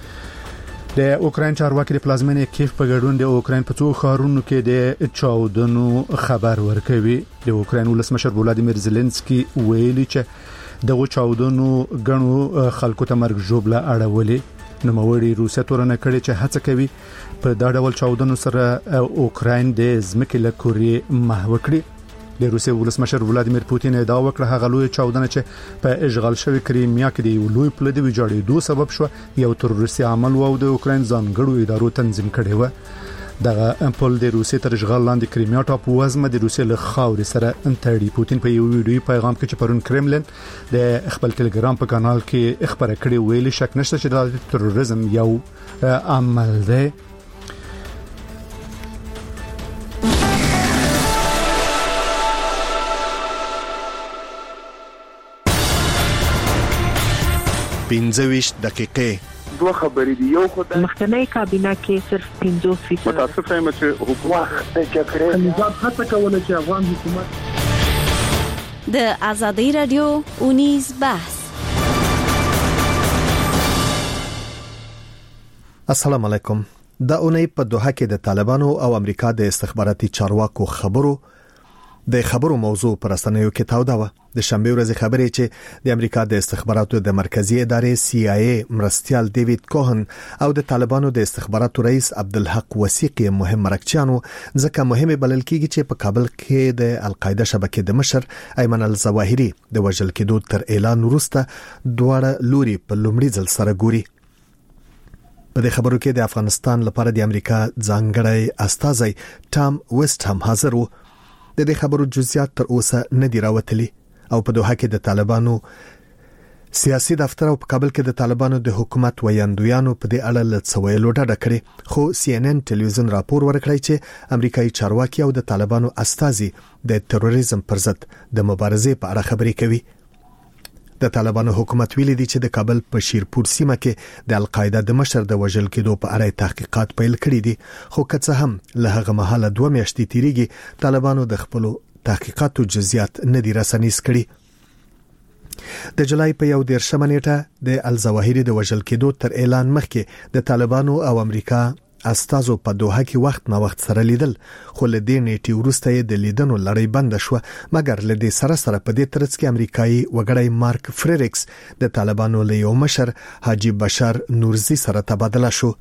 د اوکرين چارواکي د پلازمینې کیف په ګډون د اوکرين په څو ښارونو کې د چاودنو خبر ورکوي. د اوکرين ولسمشر ولادیمیر زيلنسکي ویلي چې دغه چاودنو غنو خلکو ته مرګ جوړه اړولې. نو موړي روسیا تورنه کړي چې هڅه کوي په دا ډول چاودنو سره اوکرين د ځمکې له کوري محو کړي. د روسیې ولسمشر ولادیمیر پوتین دا وکړه هغه لوی چاودنه چې په اشغال شوی کریمیا کې د لوی پلدی ویجاړېدو سبب شو یو تروریستي عمل وو د اوکرين ځانګړو ادارو تنظیم کړي و. دغه پل د روسیې تر اشغال لاندې کریمیا ټاپو وزمه د روسیې له خاورې سره انټړي. پوتین په یو ویډیو پیغام کې چې پرون کرملن د خپل ټلګرام په کانال کې خبره کړې ویلي شک نشته چې د تروریزم یو عمل دی. پنځويش دقیقې دوه خبرې دي. یو خو د مخکنی کابینه کې صرف 50% متاسفه یم چې حکومت د جګړې نظام هڅه کوله چې افغان حکومت د ازادي رادیو اونیز بحث. السلام علیکم. د اونۍ په دوحه کې د طالبانو او امریکا د استخباراتي چارواکو خبرو موضوع پر رسنیو کې تاوده و. د شنبه ورځې خبرې چې د امریکا د استخباراتو د مرکزی ادارې CIA مرستيال ډیوډ کوهن او د طالبانو د استخباراتو رئیس عبدالحق وثیقی مهم مرکچیانو ځکه مهمه بلل کیږي چې په کابل کې د القاعده شبکې د مشر ایمن الظواهری د وژل کېدو تر اعلان وروسته دواړه لوري په لومړي ځل سره ګوري. په دې خبرو کې د افغانستان لپاره د امریکا ځانګړی استازی ټام ویسټ هم حاضر وو. د دې خبرو جزئیات تر اوسه نه دی راوتلي او په دوحه کې د طالبانو سیاسي دفتر او په کابل کې د طالبانو د حکومت ویاندویانو په دې اړه لڅویلو ډډه کړې. خو CNN ټلویزیون راپور ورکړی چې امریکایي چارواکي او د طالبانو استازي د تروریزم پر ضد د مبارزې په اړه خبرې کوي. د طالبانو حکومت ویلي دی چې د کابل په شیرپور سیمه کې د القاعده د مشر د وژل کېدو په اړه تحقیقات پیل کړي دي. خو که څه هم له هغه مهاله 2 میاشتې تیریږي طالبانو د خپل تحقیقاتو جزئیات نه دي رسنیز کړي. د جولای په 11 نیټه د الزواهری د وژل کېدو تر اعلان مخکې د طالبانو او امریکا استازو په دوحه کې وخت نا وخت سره لیدل، خو له دې نیټې وروسته د لیدنو لړۍ بند شو، مګر له دې سره په دې ترڅ کې امریکایي وګړی مارک فریریکس د طالبانو له یو مشر حاجی بشار نورزی سره تبادله شو.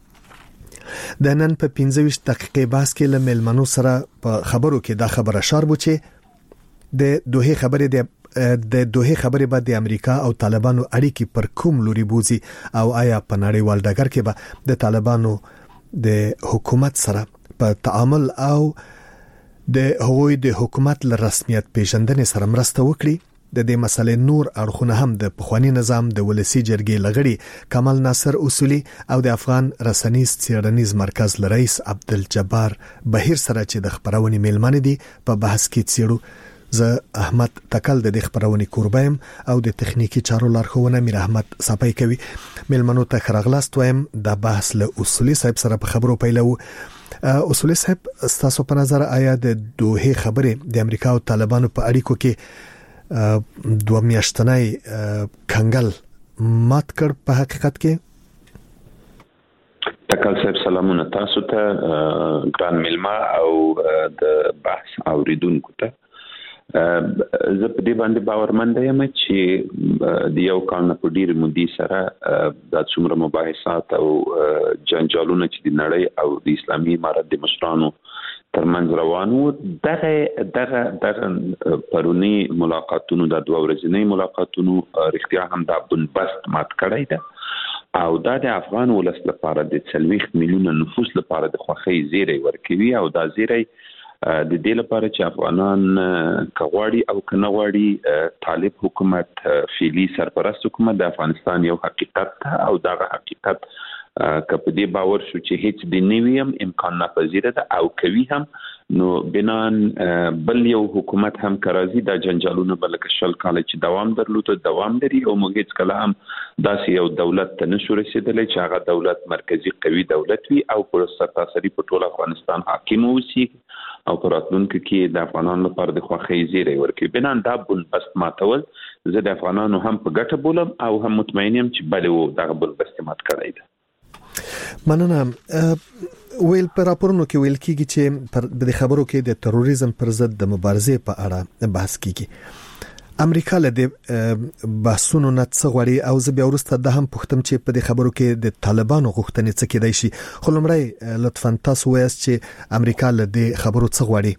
د نن په 15 دقیقې باس کې له ملمنو سره په خبرو کې دا خبره شاربو چې د دوحه خبرې بعد د امریکا او طالبانو اړیکې پر کوم لوري بوزي او آیا په نړیوال ډګر کې به د طالبانو د حکومت سره په تعامل او د هغوی د حکومت ل رسمیت پیژندنې سره مرسته وکړي. د دې مسلې نور اړخونه هم د پخوانی نظام د ولسی جرګې لغړي کمال ناصر اصولي او د افغان رسنیز څیړنیز مرکز ل رئیس عبدالجبار بهیر سره چې د خبرونې میلمنه دي په بحث کې څیړو. زه احمد تکل د خبرونې کوربایم او د تخنیکی چارو لارښوونه میر احمد صاحب کوي. ملمنو ته خرغلاست وایم د بحث له اصولي صاحب سره په خبرو پیلو. اصولي صاحب تاسو په نظر آیا د دوه خبرې د امریکا او طالبانو په اړیکو کې دوه میاشتنۍ کنګل مات کړ په حقیقت کې؟ تکل صاحب سلامونه تاسو ته ګران ملما او د بحث اوریدونکو ته. زه په دې باندې باورمند یم چې د یو کال په ډیر مودې سره د څومره مباحثات او جنجالونه چې د نړۍ او د اسلامي امارت د مشرانو ترمنځ روانو، دغه پرونی ملاقاتونو د دوه ورځنی ملاقاتونو رښتیا هم د بنبست مات کړی ده او دا د افغان ولس لپاره د 40 میلیون نفوس لپاره د خوښۍ زیری ورکوي او دا زیری د دې لپاره چې افغانان کغواړي او کنه غواړي طالب حکومت فعلی سرپرست حکومت د افغانستان یو حقیقت او دغه حقیقت کپه دې باور شو چې هیڅ د نیویم امکان ناپذیره ده او کوي هم نو بنان بل یو حکومت هم کرازي د جنجالونو بلکې شل کال چې دوام درلود دوام لري او موږ هیڅ کله هم داسې یو دولت ته نشو رسیدلی چې هغه دولت مرکزی قوي دولت وي او پر سرتاسري په ټول افغانستان حاکم وي او پر راتلونکو کې د افغانانو لپاره د خوښۍ زیری ورکوي. بنان دا بنبست ماتول زه د افغانانو هم په ګټه بولم او هم مطمئن یم چې بل و دغه بنبست مات کړی ده. مننه. ویل پر راپورونو کې ویل کیږي چې د خبرو کې د تروریزم پر ضد د مبارزې په اړه بحث کیږي. امریکا له دې بحثونو نه څه غواړي او زه بیا ورسته د هم پوښتم چې په دې خبرو کې د طالبانو غوښتنې څه کېدای شي. خو لمړی لطفاً تاسو وایاست چې امریکا له دې خبرو څه غواړي.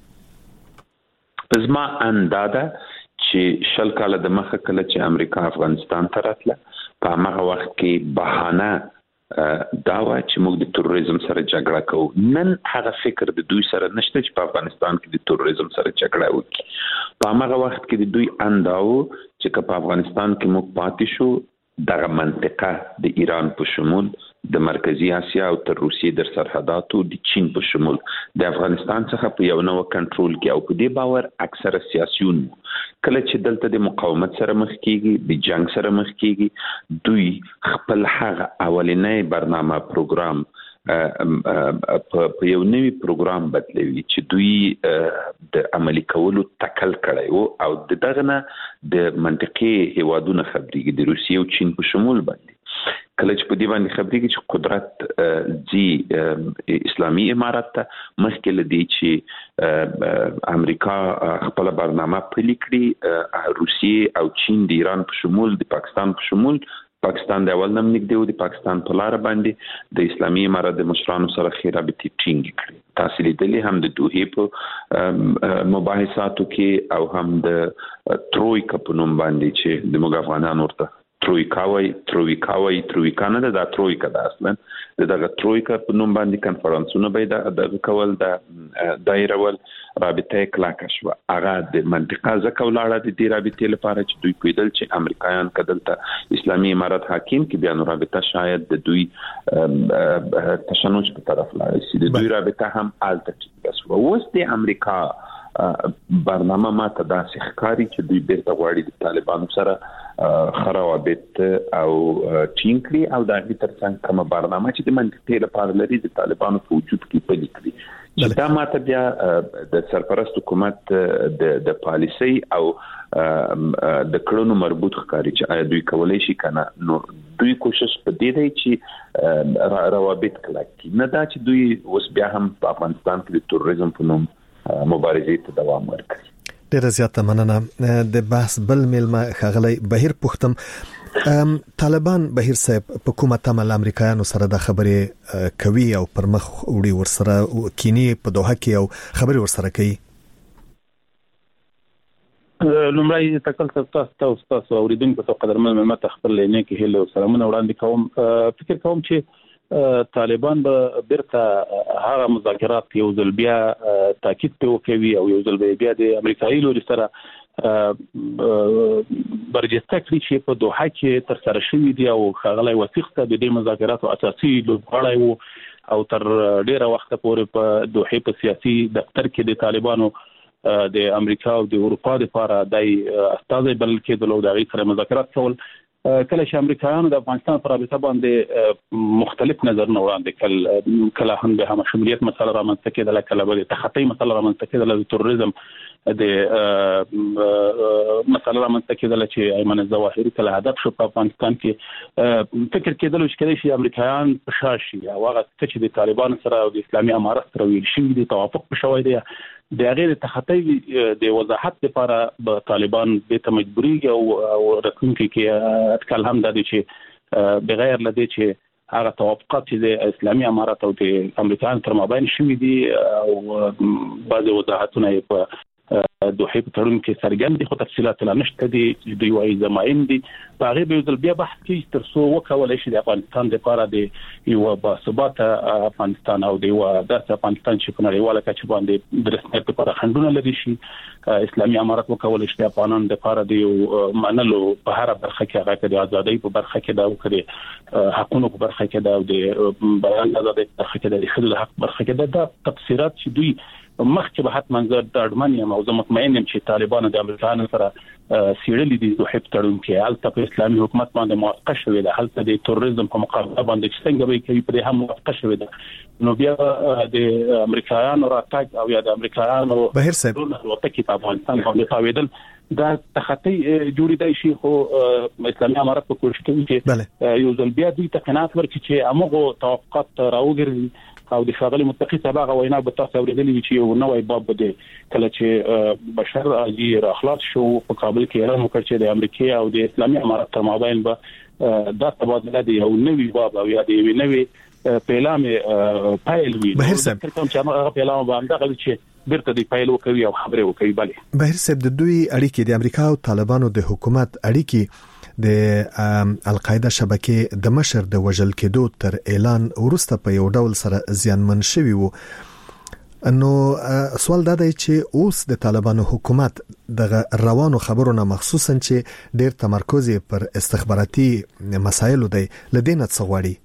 زما اندازه چې شل کال د مخه کله چې امریکا افغانستان ته راتله په هغه وخت کې بهانه دا و چې موږ د تروریزم سره جګړه کوو. نن هغه فکر د دوی سره نشته چې په افغانستان کې د تروریزم سره جګړه وکړي. په هغه وخت کې د دوی انداو چې په افغانستان کې موږ پاتې شو دغه منطقه د ایران په شمول د مرکزی اسیا او تر روسیې در سرحداتو د چین په شمول د افغانستان څخه په یو نوو کنټرول کې او په دې باور اکثره سیاسيون کله چې دلته د مقاومت سره مخ کیږي د جنگ سره مخ کیږي دوی خپل هغه اولنې برنامه پروګرام په یو نوی پروګرام بدلوي چې دوی د عملي کولو تکل کړی او دغه نه د منطقي هیوادونو خبرېږي د روسیې او چین په شمول باندې کله چې په دې باندې خبرېږي چې قدرت جی اسلامي امارت ته مخکې لدی چې امریکا خپل برنامه پلي کړی روسیې او چین د ایران په شمول د پاکستان په شمول پاکستان د اول نم نږدې و د پاکستان په لار باندې د اسلامي امارت د مشرانو سره خیرابطي ټینګ کړي. تاسو لیدلې هم د دوه په مباحثاتو کې او هم د ترویکا په نوم باندې چې د موږ افغانانو ورته ترویکا نه دا ترویکا ده اصلا دغه ترویکا په نوم باندې کنفرانسونه به د کول د دایرول رابطه کلاکه شو. هغه د منطقه ځکه ولاړه د دې رابطې لپاره چې دوی پیدل چې امریکایان کدلته اسلامي امارت حاکم کې بیا نو رابطه شاید د دوی تشنج په طرف لاړ شي. د دوی رابطه هم الټیټ بس اوس د امریکا برنامه ما ته داسې ښکاري چې دوی بیرته غواړي د طالبانو سره خرابت او ټینګ کړي او د هغې ترڅنګ کومه برنامه چې د منطقې لپاره لري د طالبانو په وجود کې پلي کړي چې دا ماته بیا د سرپرست حکومت د پالیسي او د کړنو مربوط ښکاري چې دوی کولای شي کنه نو دوی کوشش په دې دی چې روابط کلک نه دا چې دوی اوس بیا هم په افغانستان کې د تروریزم په نوم مبارزې ته دوام ورکړي. ډیره زیاته مننه. د بحث بل میلمه ښاغلی بهیر پختم. طالبان بهیر صاحب په کومه تمه امریکایانو سره د خبرې کوي او پر مخ وړي ورسره کینی په دوحه کې او خبرې ورسره کوي؟ لومړی تکل تاسو اوریدونکو ته قدرمن ملت خپل لینه کې هله سلامونه وړاندې کوم. فکر کوم چې طالبان به برته هغه مذاکرات یو ځل بیا تاکید کوي او یو ځل بیا د امریکایي لوري سره برجسته کړی چې په دوحه کې تر سره شوی دی او خغلای وثیق ته د دې مذاکراتو اساسي لوبغاړی او تر ډیره وخت پورې په دوحه په سیاسي دفتر کې د طالبانو د امریکا او د اروپا لپاره د استاد بلکې د لوداغي سره مذاکرات کول. کله چې امریکایانو د افغانستان پر رابطه باندې مختلف نظرونه وړاندې کله هم د هم شمولیت مسله رامنځته کېدله، کله به د تخطي مسله رامنځته کېدله، د تروریزم د مسله رامنځته کېدله چې ایمن الظواهري کله هدف شو په افغانستان کې. فکر کېدل چې کله چې امریکایان په شاشي او هغه چې د طالبان سره او د اسلامي امارت سره ویل شوی دی توافق شوی دی د غیر تخطي د وضاحت لپاره به طالبان به ته مجبوري او راتلونکي کې اټکل هم د چې بغیر لدی چې هغه توافقات چې د اسلامي امارت او د امریکایانو تر مابین شوي دي او بعض وضاحتونه په دوحه په تړون کې څرګند دي خو تفصيلات لا نشته دي د یو ای زماین دي په هغه به ځل بیا بحث کوي تر څو وکولای شي د افغانستان لپاره د یو باثبات افغانستان او د یو داسې افغانستان چې په نړیواله کچه باندې د رسمیت لپاره خنډونه لري شي. اسلامي امارت وکولای شي افغانان لپاره د یو منلو په هر برخه کې هغه د ازادۍ په برخه کې دا او کړي حقوقو په برخه کې دا او د بیان ازادۍ په برخه کې د خلکو حق برخه کې دا تفسیرات چې دوی مخکې به حتما زه د اړمن یم او زه مطمئن یم چې طالبان د امریکایانو سره سیړلې دي د حب تړون کې هلته په اسلامي حکومت باندې موافقه شوې ده، هلته د تروریزم په مقابله باندې څنګه به کوي په هم موافقه شوې ده. نو بیا د امریکایانو راتګ او یا د امریکایانو بهیر صاحب وتکی په افغانستان باندې تاویدل دا تخطي جوړیدای شي خو اسلامي امارت په کوشش کوي چې یو ځل بیا دوی ته قناعت ورکړي چې هغه توافقات راوګرځي او د ښاغلي متقي صاحب هغه وینا به تاسو اوریدلې چې یو نوې باب بده کله چې بشر علي راخلاص شو په کابل کې اعلان وکړ چې د امریکا او د اسلامي امارت تر مابین به دا تبادله دی او نوې باب او یا د نوې پیلام پایل وی بهیر صاحب کوم چې هغه پیلام باندې غوړي چې بیرته دی پایل وکوي او خبره وکوي. بله بهیر صاحب د دوی اړیکې د امریکا او طالبانو د حکومت اړیکې د القاعده شبکې د مشر د وژل کېدو تر اعلان ورسته په یو ډول سره زیانمن شوی وو. نو سوال دا دی چې اوس د طالبانو حکومت د روانو خبرونو مخصوصا چې ډیر تمرکز پر استخباراتي مسایلو دی لدینه څغوړي.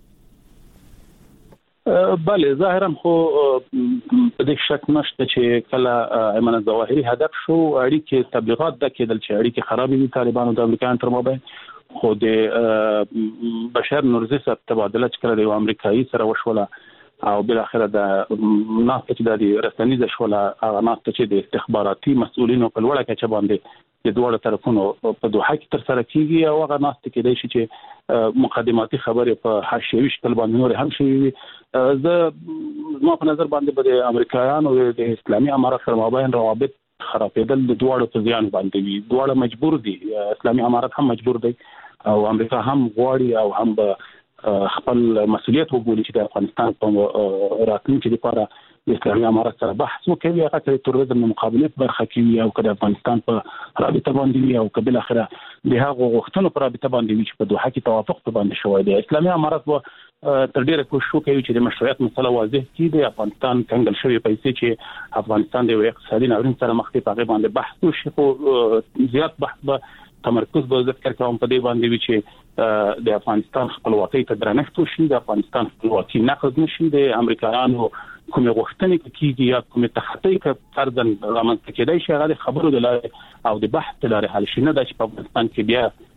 بله ظاهرا خو د شک نشته چې کله ایمن الظواهري هدف شو اړیکې تبلیغات د کېدل چې اړیکې خرابې دي طالبانو د امریکایانو تر مابین خو د بشر نورزي سره تبادله چې کله د امریکایي سره وشوله او بل اخر د ناست چې د رسنیزه شوله هغه ناست چې د استخباراتي مسؤلینو په لوړه کچه باندې د دوه طرفونو په دوحه کې تر سره کیږي او هغه ناست کې دی چې مقدماتي خبره په حاشیوي شکل باندې نور هم شي. زه ما په نظر باندې به د امریکایانو او د اسلامي امارت سره مابین روابط خرابېدل د دوه په ځان باندې وي. دوه مجبور دي، اسلامي امارت هم مجبور دی او امریکا هم غواړي او هم به خپل مسؤلیت وګوري چې د افغانستان په راتلونکي لپاره د اسلامي امارت سره بحث وکړي هغه د تروریزم مقابله برخه کوي او د افغانستان په رابطه باندې او قبل اخره د هغه غوښتنو پر رابطه باندې چې په دوحه کې توافق په باندې شوی دی. اسلامي امارت تر ډیره کوشش کوي چې د مشروعیت مسله واضح کړي د افغانستان کنګل شوی پیسې چې افغانستان د اقتصادي ناورین سره مخ کې په باندې بحث وشي خو زیات بحث به تمرکز به ذکر کوم په دې باندې چې د افغانستان خپلواکۍ ته درنښت وشي، د افغانستان خپلواکي نقض نشي، د امریکایانو کومه غوښتنې کیږي یا کومه تخطي فرضاً رامنځته کېدای شي هغه خبرو د لارې او د بحث د لارې حل شي، نه د افغانستان کې بیا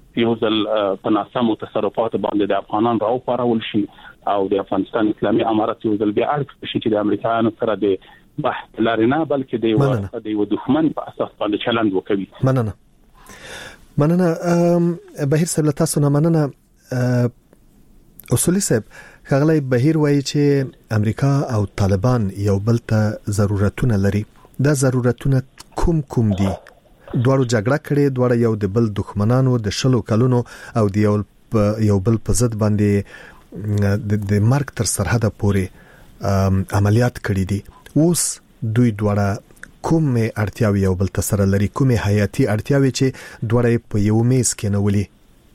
یو ځل په ناسمو تصرفاتو باندې د افغانان راوپارول شي او د افغانستان اسلامي امارت یو ځل بیا اړ شي چې د امریکایانو سره د بحث لري نه بلکې د یو دښمن په اساس باندې چلند وکوي. مننه بهیر صاحب تاسو نه مننه. اصولي صاحب خغلی بهیر وایي چې امریکا او طالبان یو بل ته ضرورتونه لري. دا ضرورتونه کوم دي؟ دوړو جګړه کړي، دوړ یو د بل دښمنانو د شلو کلونو او د یو بل په ضد باندې د مرګ تر سرحد پورې عملیات کړي دي. اوس دوی دوړه کومه اړتیاوي یو بل تر سره لري، کومه حیاتي اړتیاوي چې دوړه په یو میز کې نه ولي؟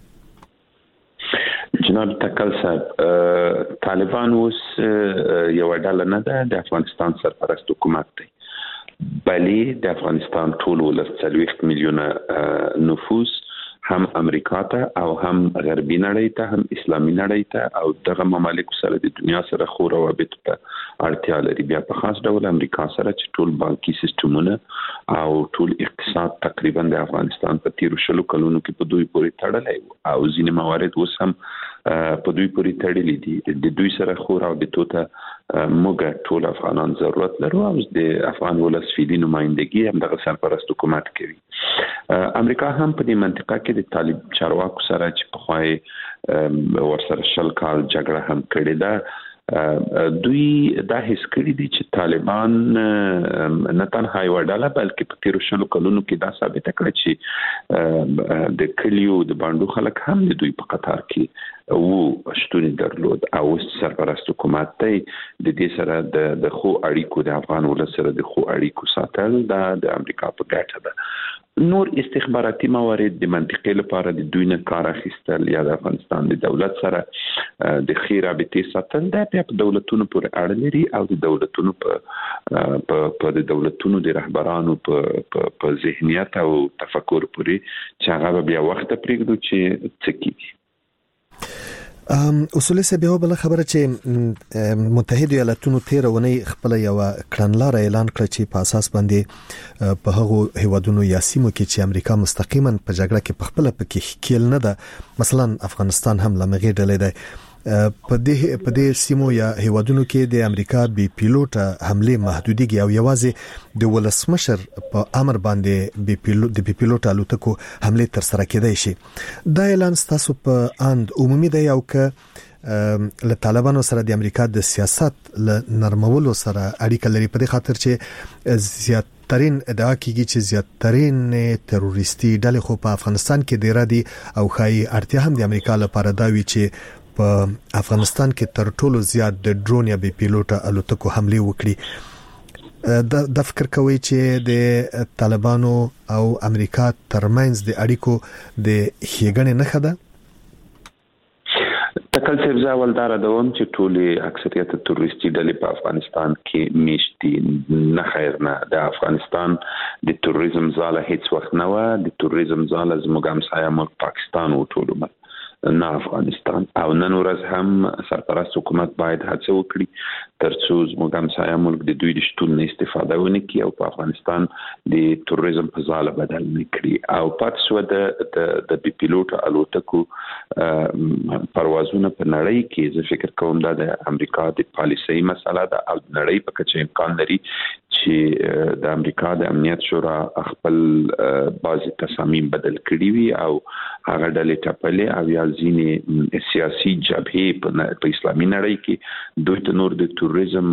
جناب تکل صاحب، طالبان اوس یو ډله نه ده، د افغانستان سرپرست حکومت دی. بلې د افغانستان ټول 40 میلیونه نفوس هم امریکا ته او هم غربي نړۍ ته هم اسلامي نړۍ ته او دغه ممالک سره د دنیا سره خو روابط ته اړتیا لري. بیا په خاص ډول امریکا سره چې ټول بانکي سیستمونه او ټول اقتصاد تقریبا د افغانستان په 13 کلونو کې په دوی پورې تړلې او ځینې موارد اوس هم په دوی پورې تړلې دي. د دوی سره خو رابطو ته موږ ټول افغانان ضرورت لرو او د افغان ولس فعلی نمائندګي هم دغه سرپرست حکومت کوي. امریکا هم په دې منطقه کې د طالب چارواکو سره چې په خوای ورسره شل کال جګړه هم کړې ده، دوی دا هیڅ کړی دي چې طالبان نه تنها یو ډله بلکې په 13 کلونو کې دا ثابت کړ چې د کلیو د باندې خلک هم د دوی په قطار کې او شتون درلود او سرپرست حکومت ته د دې سره د خو اړیکو د افغان ولس سره د خو اړیکو ساتل د امریکا په ګټه ده. نور استخباراتي موارد د منطقې لپاره د دوی نه کار اخیستل یا د افغانستان د دولت سره د خیر رابطې ساتل د په دولتونو پورې اړه لري او د دولتونو په د دولتونو د رهبرانو په ذهنیت او تفکر پورې چې هغه بیا وخت پرېږدو چې څه کیږي. اصولي سبب بل خبره چې متحده ایالاتونو 13 ونی خپل یو کړنلار اعلان کړ چې په اساس باندې په هغه هیوادونو یا سیمو کې چې امریکا مستقیما په جګړه کې په خپل پکې کېل نه ده، مثلا افغانستان هم لمغه ډلې ده، په دې سیمو یا هیوادونو کې د امریکا بي پیلوټ حمله محدودیږي او یوازې د ولسمشر په امر باندې د بي پیلوټ الوتکو حمله تر سره کېدای شي. دا اعلان تاسو په اند عمومي دی او که له طالبانو سره د امریکا د سیاست له نرمولو سره اړیکه لري، په دې خاطر چې زیاترین ادعا کیږي چې زیاترین تروریستي ډلې خو په افغانستان کې ډیر دي او خای اړتیا هم د امریکا لپاره دا وی چې په افغانستان کې تر ټولو زیات د ډرون یا بي پیلوټ الوتکو حمله وکړي. د فکر کوي چې د طالبانو او امریکا ترمنځ د اړیکو د ښېګڼې نه خده؟ تکل صاحب زاول دار دوم چې ټولې اکثریت تروریستي ډلې په افغانستان کې میشتي نه خیر نه. د افغانستان د تروریزم ځاله هیڅ وخت نه و، د تروریزم ځاله زموږ همسایه ملک پاکستان و ټولو نه افغانستان او نن ورځ هم سرپرست حکومت باید هڅه وکړي ترڅو زموږ همسایه ملک د دوی د شتون نه استفاده ونه کړي او په افغانستان د تروریزم په ځاله بدل نه کړي. او پاتې شو د بي پیلوټ الوتکو پروازونه په نړۍ کې زه فکر کوم دا د امریکا د پالیسۍ مسله ده او نړۍ په کچه امکان لري چې د امریکا د امنیت شورا خپل بعضی تصامیم بدل کړي وي او هغه ډلې ټاپلې او یا ځینې سیاسي جبهې په اسلامي نړۍ کې دوی ته نور د تروریزم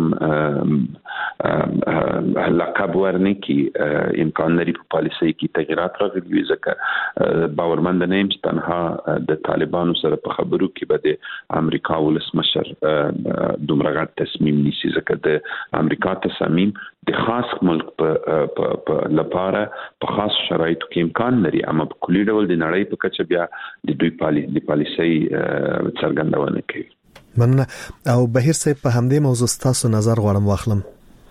لقب ورنکړي. امکان لري په پالیسۍ کې تغیرات راغلي وي، ځکه باورمند نه یم چې تنها د طالبانو سره په خبرو کې به د امریکا ولسمشر دومره غټ تصمیم نیسي، ځکه د امریکا تصمیم د خاص ملک په لپاره په خاص شرایطو کې امکان لري، اما په کلی ډول د نړۍ په کچه بیا د دوی پالیسۍ څرګندونه کوي. مننه. او بهیر صاحب په همدې موضوع تاسو نظر غواړم واخلم.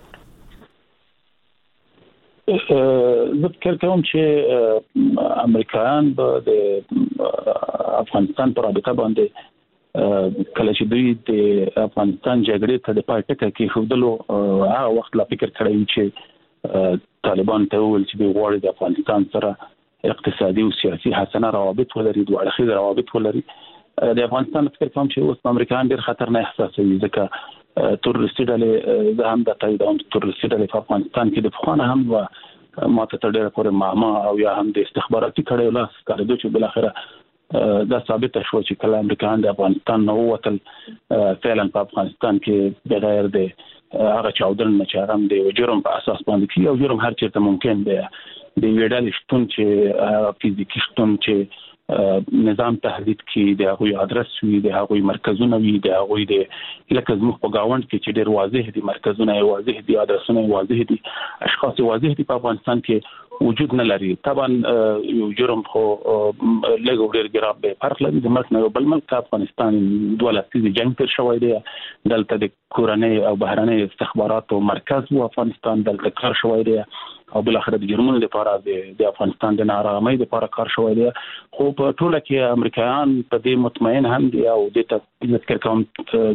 زه فکر کوم چې امریکایان به د افغانستان پر رابطه باندې کله چې دوی د افغانستان جګړې ته د پای ټکی کېښودلو هغه وخت لا فکر کړی چې طالبان ته وویل چې دوی غواړي د افغانستان سره اقتصادي او سیاسي حسنه روابط ولري دوه اړخیز روابط ولري. د افغانستان فکر کوم چې اوس امریکایان ډېر خطر نه احساسوي ځکه تروریستي ډلې زه هم د تاییدوم تروریستي ډلې په افغانستان کې د پخوانه هم ما ته ډېر پورې معما او یا هم د استخباراتي کړه لاس کارېدو چې بل اخره دا ثابت شو چې کله امریکایان د افغانستان نه ووتل فعلا په افغانستان کې بغیر د هغه چاودنه نه چې هم د جرم په اساس باندې کې او جرم هر چیرته ممکن دی د ویډال شتون چې فزیکی شتون چې نظام تهدید کې د هغوی ادرس وي د هغوی مرکزونه وي د هغوی د لکه زموږ په گاوند کې چې ډېر واضح دي مرکزونه واضح دي ادرسونه واضح دي اشخاص واضح دي په افغانستان کې وجود نه لري. طبعا یو جرم خو لږ ډېر ګراب به فرق لري د ملک نه بل ملک افغانستان دوه لسیزې جنگ تر شوی دی دلته د کورنۍ او بهرنۍ استخباراتو مرکز و افغانستان دلته کار شوی دی او بل اخر د جرمونو لپاره د افغانستان د ناارامۍ لپاره کار شوی دی خو په ټوله کې امریکایان په دې مطمئن هم دي او د تذکر کوم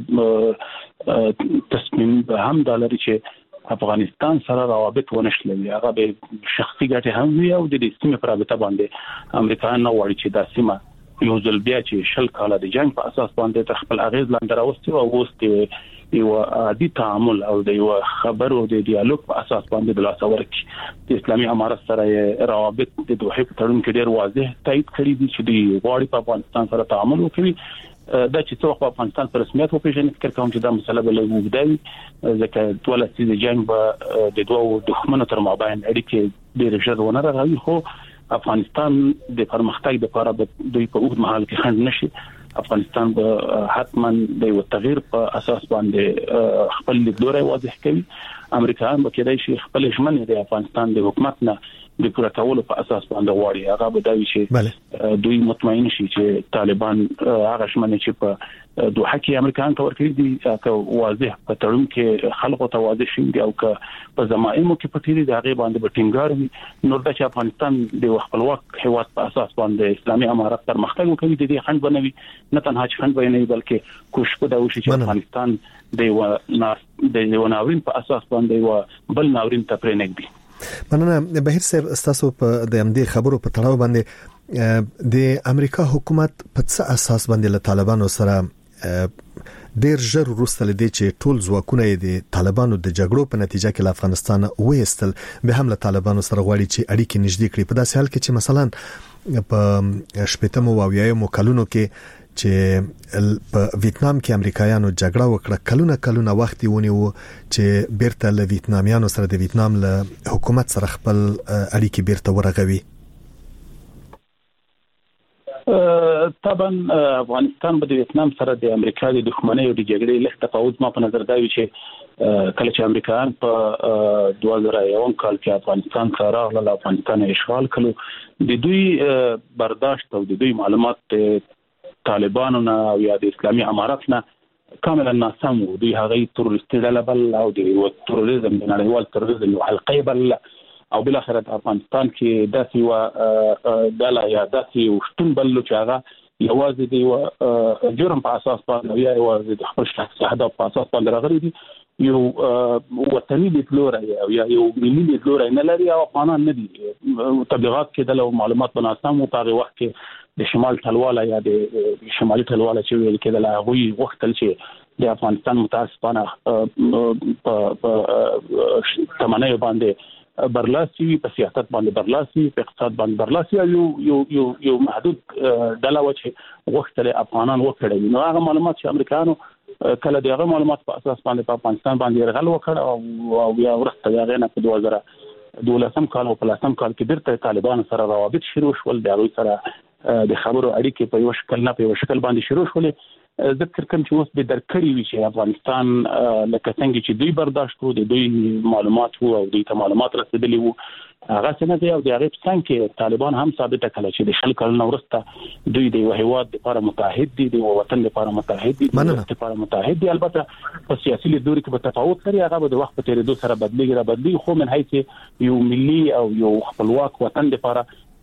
تصمیم هم د لري چې افغانستان سره روابط ونشلوي هغه به شخصي ګټه هم وي او د دې سیمې پر رابطه باندې امریکایان نو وړي چې د سیمه یو ځل بیا چې شل کاله د جنگ په اساس باندې تر خپل اغیز لاندې راوستي او اوس یو عادي تعامل او د یو خبرو د ډیالوګ په اساس باندې د لاسور کې د اسلامي امارت سره روابط د دوه په تړون کې ډیر واضح تایید کړی دي چې د غواړي په افغانستان سره تعامل وکړي دا چې څو په افغانستان پر رسمیت وپیژني فکر کوم چې دا مسله به له وګدای ځکه ټول چې جنگ به د دوه دښمنو تر مابین اړیکې ډیر ژر ونه راغلي خو افغانستان د پرمختګ لپاره د دوی په اوږد مهال کې خنډ نشي. افغانستان به حتما د یو تغییر په اساس باندې خپل لیدلوری واضح کوي. امریکایان به کېدای شي خپل ژمنې د افغانستان د حکومت نه د پوره کولو په اساس باندې غواړي هغه به دا وي چې دوی مطمئن شي چې طالبان هغه ژمنې چې په دوه کې امریکایان ته ورکړي دي که واضح په تړون کې خلکو ته واضح شي او که په ضمائمو کې پټيري د هغه باندې به ټینګار وي نو د افغانستان د خپلواک هیواد په اساس باندې اسلامي امارت پرمختګ وکړي د دې خنډ بنوي نه تنها چې خنډ بنوي بلکې کوشش به وشي چې افغانستان د یو ناورین په اساس باندې و بل ناورین ته پرېنګدي. مننه بهیر صاحب تاسو په د امدې خبرو په تړاو باندې د امریکا حکومت په څه اساس باندې له طالبانو سره ډیر ژر وروسته لدی چې ټول ځواکونه د طالبانو د جګړو په نتیجه کې له افغانستان وېستل به هم له طالبانو سره غواړي چې اړیکې نږدې کړي په داسې حال کې چې مثلا په شپږم او اویایم کلونو کې چې په ویتنام کې امریکایانو جګړه وکړه کلونه وخت ونیو چې بیرته له ویتنامیانو سره د ویتنام له حکومت سره خپل اړیکې بیرته ورغوي. طبعا افغانستان به د ویتنام سره د امریکا د دښمنۍ او د جګړې له تفاوت ما په نظر دا وی چې کله چې امریکایان په 2001 کال کې افغانستان ته راغلل افغانستان اشغال کړو د دوی برداشت او د دوی معلومات طالبانو نه او یا د اسلامي امارت نه کاملا ناسم وو. دوی هغه تروریستي ډله بل او د تروریزم د نړیوال تروریزم یو حلقې بل او بل اخر افغانستان کې داسې و ډله یا داسې وشتون بل چې هغه یوازې د جرم په اساس باندې یا یوازې د خپل شخصي اهداف په اساس باندې راغلي دي یو وطني لیدلوری او یا یو ملي لیدلوری نه لري او افغانان نه دي تبلیغات کې د معلومات بناسم او په هغه وخت کې د شمال ټلواله یا د شمالي ټلواله چې ویل کېدل هغه وختل چې د افغانستان متاسفانه په تمنای باندې برلاسي په سیاست باندې برلاسي په اقتصاد باندې برلاسي یو محدود ډله و چې وختل افغانان وکړي نو هغه معلومات چې امریکایانو کله دغه معلومات په اساس باندې په افغانستان باندې يرغل وکړ او بیا ورسته هغه نه په 2012 کال او په لسم کال کې بیرته طالبان سره روابط شروع شول د هغوی سره د خبرو اړیکې په یو شکل نه په یو شکل باندې شروع شولې. ذکر کوم چې اوس به درکړی وي چې افغانستان لکه څنګه چې دوی برداشت وو د دوی معلومات وو او دوی ته معلومات رسیدلی وو هغه څنګه دی او د هغه څنګه کې طالبان هم ثابت کړل چې د شل کلونو وروسته دوی د هیواد لپاره متحد دي د وطن لپاره متحد دي د لپاره متحد دي. البته په سیاسي لیدلوري کې به تفاوت لري هغه به د وخت په تیریدو سره بدلیږي خو من حیث یو ملي او یو خپلواک وطن لپاره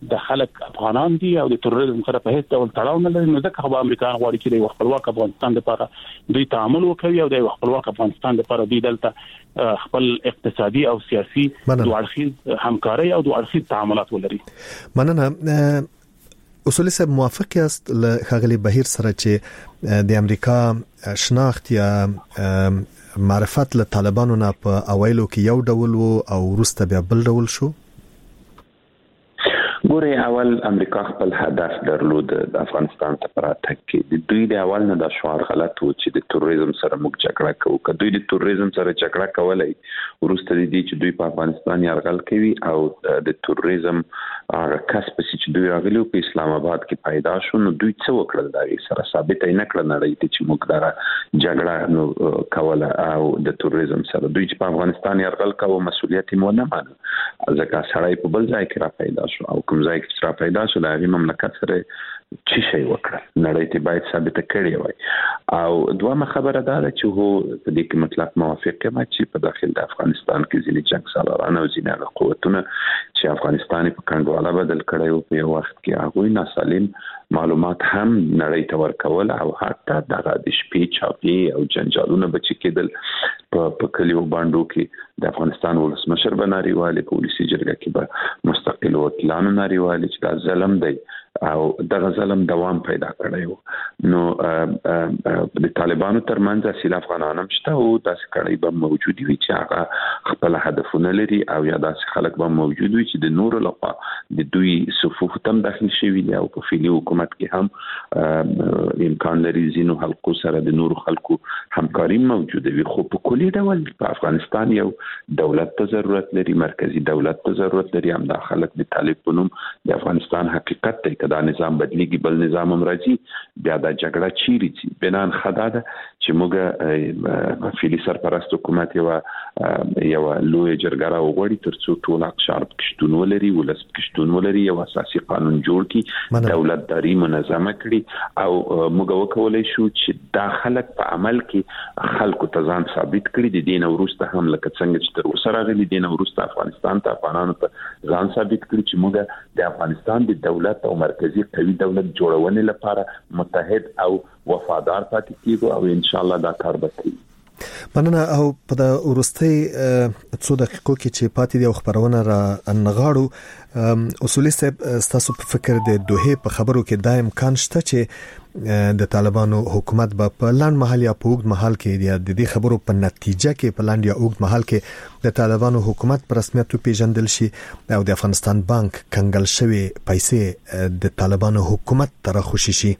د خلک افغانان دي او د تروریزم سره په هیڅ ډول تړاو نه لري. نو ځکه به امریکایان غواړي چې د خپلواک افغانستان لپاره دوی تعامل وکړي او د خپلواک افغانستان لپاره دوی دلته خپل اقتصادي او سیاسي دوه اړخیز همکاري او دوه اړخیز تعاملات ولري. مننه. اصولي صاحب موافق یاست له خغلی بهیر سره چې د امریکا شناخت یا معرفت له طالبانو نه په اوایلو کې یو ډول وو او وروسته بیا بل ډول شو؟ ګوره اول امریکا خپل هدف درلود د افغانستان ته پراتګ کې د دوی د اول نه د شعار غلط و چې د تروریزم سره موږ جګړه کوو. که دوی د تروریزم سره جګړه کولای وروسته د دې چې دوی په افغانستان یرغل کوي او د تروریزم هغه کس په چې دوی راغلي په اسلام آباد کې پیدا شو نو دوی څه وکړل دا یې سره ثابت نه کړل نه چې موږ دا جګړه نو کوله او د تروریزم سره دوی چې په افغانستان یرغل کوو مسؤلیت یې نه مانه ځکه سړی په بل ځای کې را پیدا شو او کوم ځای کې را پیدا شو د هغې مملکت سره چی شي وکړه نړۍ ته باید ثابت کړی وای. او دویمه خبره دا ده چې هو په دې کې مطلق موافق یم چې په داخل د افغانستان کې ځینې جنگ سالاران او ځینې قوتونه چې افغانستان په کنډواله بدل کړی او په یو وخت کې هغوی ناسالم معلومات هم نړۍ ته ورکول او حتی دغه د شپې چاپی او جنجالونه بچ کېدل په کلیو باندې کې د افغانستان ولسمشر بناریواله پولیسي جرګه کې به مستقل وکیلانو ناریواله چې دا ظلم دی او دغه ظلم دوام پیدا کړی وو. نو د طالبانو ترمنځ اصل افغانان هم شته او داسې کړي به موجود وي چې هغه خپل هدفونه لري او یا داسې خلک به موجود وي چې د نورو لخوا د دوی صفوف تم داخل شوي دي او په فعلي حکومت کې هم امکان لري ځینو حلقو سره د نورو خلکو همکاري موجود وي. خو په کلي ډول په افغانستان یو دولت ته ضرورت لري، مرکزی دولت ته ضرورت لري. هم دا خلک د طالب په نوم د افغانستان حقیقت ته دا نظام بدلیږي بل نظام هم راځي بیا دا جګړه چیرې ځي. بنان خدا ده چې موږ فعلي سرپرست حکومت یو لوی جرګه راوغوړي ترڅو ټول اقشار پښتون ولري ولس پښتون ولري یو اساسي قانون جوړ کړي دولتداري منظمه کړي او موږ وکولای شو چې دا خلک په عمل کې خلکو ته ځان ثابت کړي د دین وروسته هم لکه څنګه چې تر اوسه راغلي دین وروسته افغانستان ته افغانانو ته ځان ثابت کړي چې موږ د افغانستان د دولت او مرکزی قوي دولت جوړونې لپاره متحد او وفادار پاتې کیږو او ان شاء الله دا کار به کوي. مننه. او په د ورستۍ څو دقیقو کې چې پاتې دی خبرونه را انغاړو اصولي صاحب تاسو په فکر د دوه په خبرو کې دا امکان شته چې د طالبانو حکومت په لاند محل یا په اوږد محل کې د دې خبرو په نتیجه کې په لاند یا اوږد محل کې د طالبانو حکومت په رسمیت پیژندل شي او د افغانستان بانک کنګل شوی پیسې د طالبانو حکومت ته راخوشي شي؟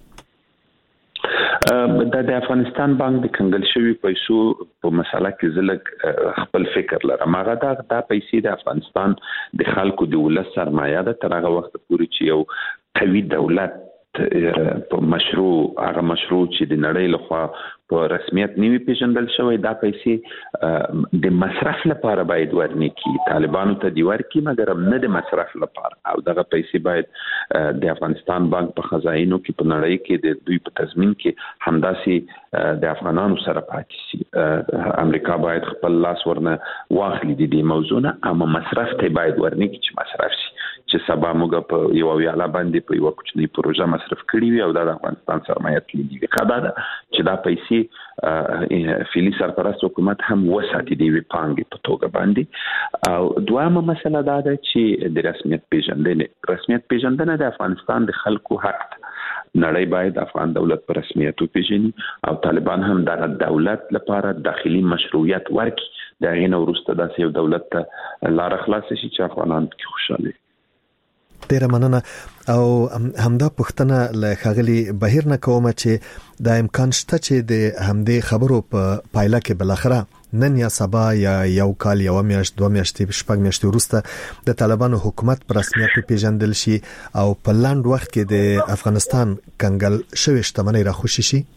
د افغانستان بانک د کنګل شوی پیسو په مسله کې زلک خپل فکر لرم. هغه دا پیسې د افغانستان د خلکو د ولس سرمایه ده تر هغه وخت پورې چې یو قوي دولت په مشروع چې د نړۍ لخوا په رسمیت نیوي پیژندل شوی دا پیسې د مصرف لپاره باید ورنکړي طالبانو ته دی ورکړي مګر نه د مصرف لپاره او دغه پیسې باید د افغانستان بانک په خزاینو کې په نړۍ کې د دوی په تضمین کې همداسې د افغانانو سره پاتې شي. امریکا باید خپل لاس ورنه واخلي د دې موضوع نه اما مصرف ته باید ورنکړي چې مصرف شي چې سبا موږ په یو ویاله باندې په یو کوچنی پروژه مصرف کړی وي او د افغانستان سرمایه تللی خبره ده چې دا پیسې فعلي سرپرست حکومت هم وساتي دی پانګې په توګه باندې. او دویمه مسله دا ده چې د رسمیت پیژندنه د افغانستان د خلکو حق نړۍ باید افغان دولت په رسمیت وپیژني او طالبان هم د دولت لپاره داخلي مشروعیت ورکړي د هغې نه وروسته داسې یو دولت ته لاره خلاصه شي چې افغانان پکې خوشحاله وي. ډیره مننه. او همدا پښتنه له خغلی بهیر نه کوم چې د امکان شته چې د همدې خبرو په پایله کې بل اخره نن یا سبا یا یو کال یو میاشت دوه میاشتې شپږ میاشتې وروسته د طالبانو حکومت پر رسمیت پیژندل شي او په لاند وخت کې د افغانستان کنګل شوی شتمنۍ راخوشي شي.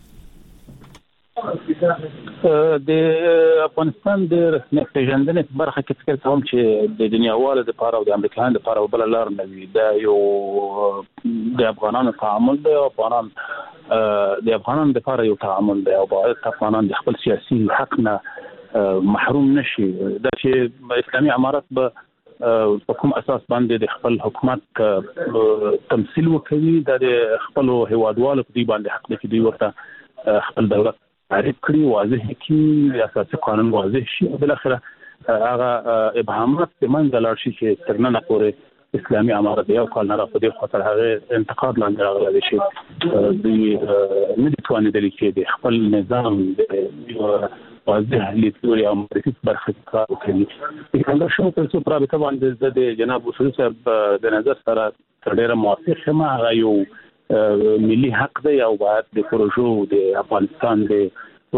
د افغانستان د رسمیت پیژندنې په برخه کې فکر کوم چې د دنیاوالو لپاره او د امریکایانو لپاره بل لار نه وي. دا یو د افغانانو تعامل دی او د افغانانو لپاره یو تعامل دی او باید افغانان د خپل سیاسي حق نه محروم نشي. دا چې اسلامي امارات به په کوم اساس باندې د خپل حکومت تمثيل وکوي د خپل هوادوالو په دې باندې حق لري چې دوی ورته خپل دولت تعریف کړي واضح کړي اساسي قانون واضح شي او بل اخره هغه ابهامات په منځ لاړ شي چې ترنه پورې اسلامي امارت یو کال نه راځي خاطر هغه انتقاد لاندې راغلی شي د مدیتوانه د لیکي د خپل نظام واضح لیدلوري او مرکز برخه کار کوي څنګه شو په څو پرابطه باندې د جناب اصول صاحب د نظر سره ډېر موافق یم هغه یو ملي حق دی او باید د پروژو د افغانستان د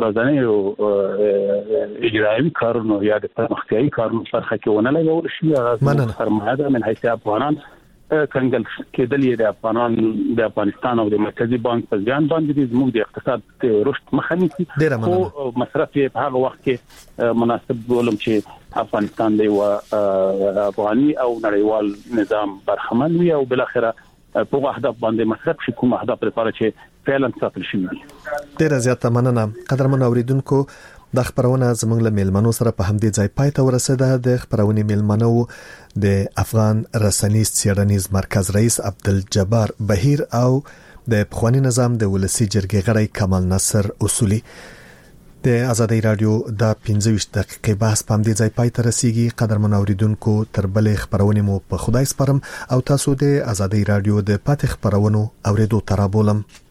ورځنیو اجرایي کارونو یا د پرمختیايي کارونو برخه کې ونه لګول شي سرمایه ده من حیث افغانان کنګل کېدل د افغانان د افغانستان او د مرکزی بانک په ځان باندې زموږ د اقتصاد رشد مخه نیسي او مصرف په هغه وخت کې مناسب ولوم چې افغانستان دی او افغاني او نړیوال نظام برخمن وي او بل اخره په اهداف باندې مصرف شي کوم اهداف لپاره چې فعلا ساتل شي. ډیر زیات مننه قدرمن اوریدونکو د خبرونه زموږ له میلمنو سره په همدې ځای پای ته ورسېده د خبرونه میلمنو د افغان رسنیز څېړنیز مرکز رئیس عبدالجبار بهیر او د پخوانی نظام د ولسی جرګې غړی کمال نصر اصولي. د ازادي رادیو د 15 دقیقې بحث په همدې ځای پای ته رسیدي. قدرمن اوریدونکو تر بلې خبرونه مو په خدای سپارم او تاسو د ازادي رادیو د پاتې خبرونو اوریدو ترابولم.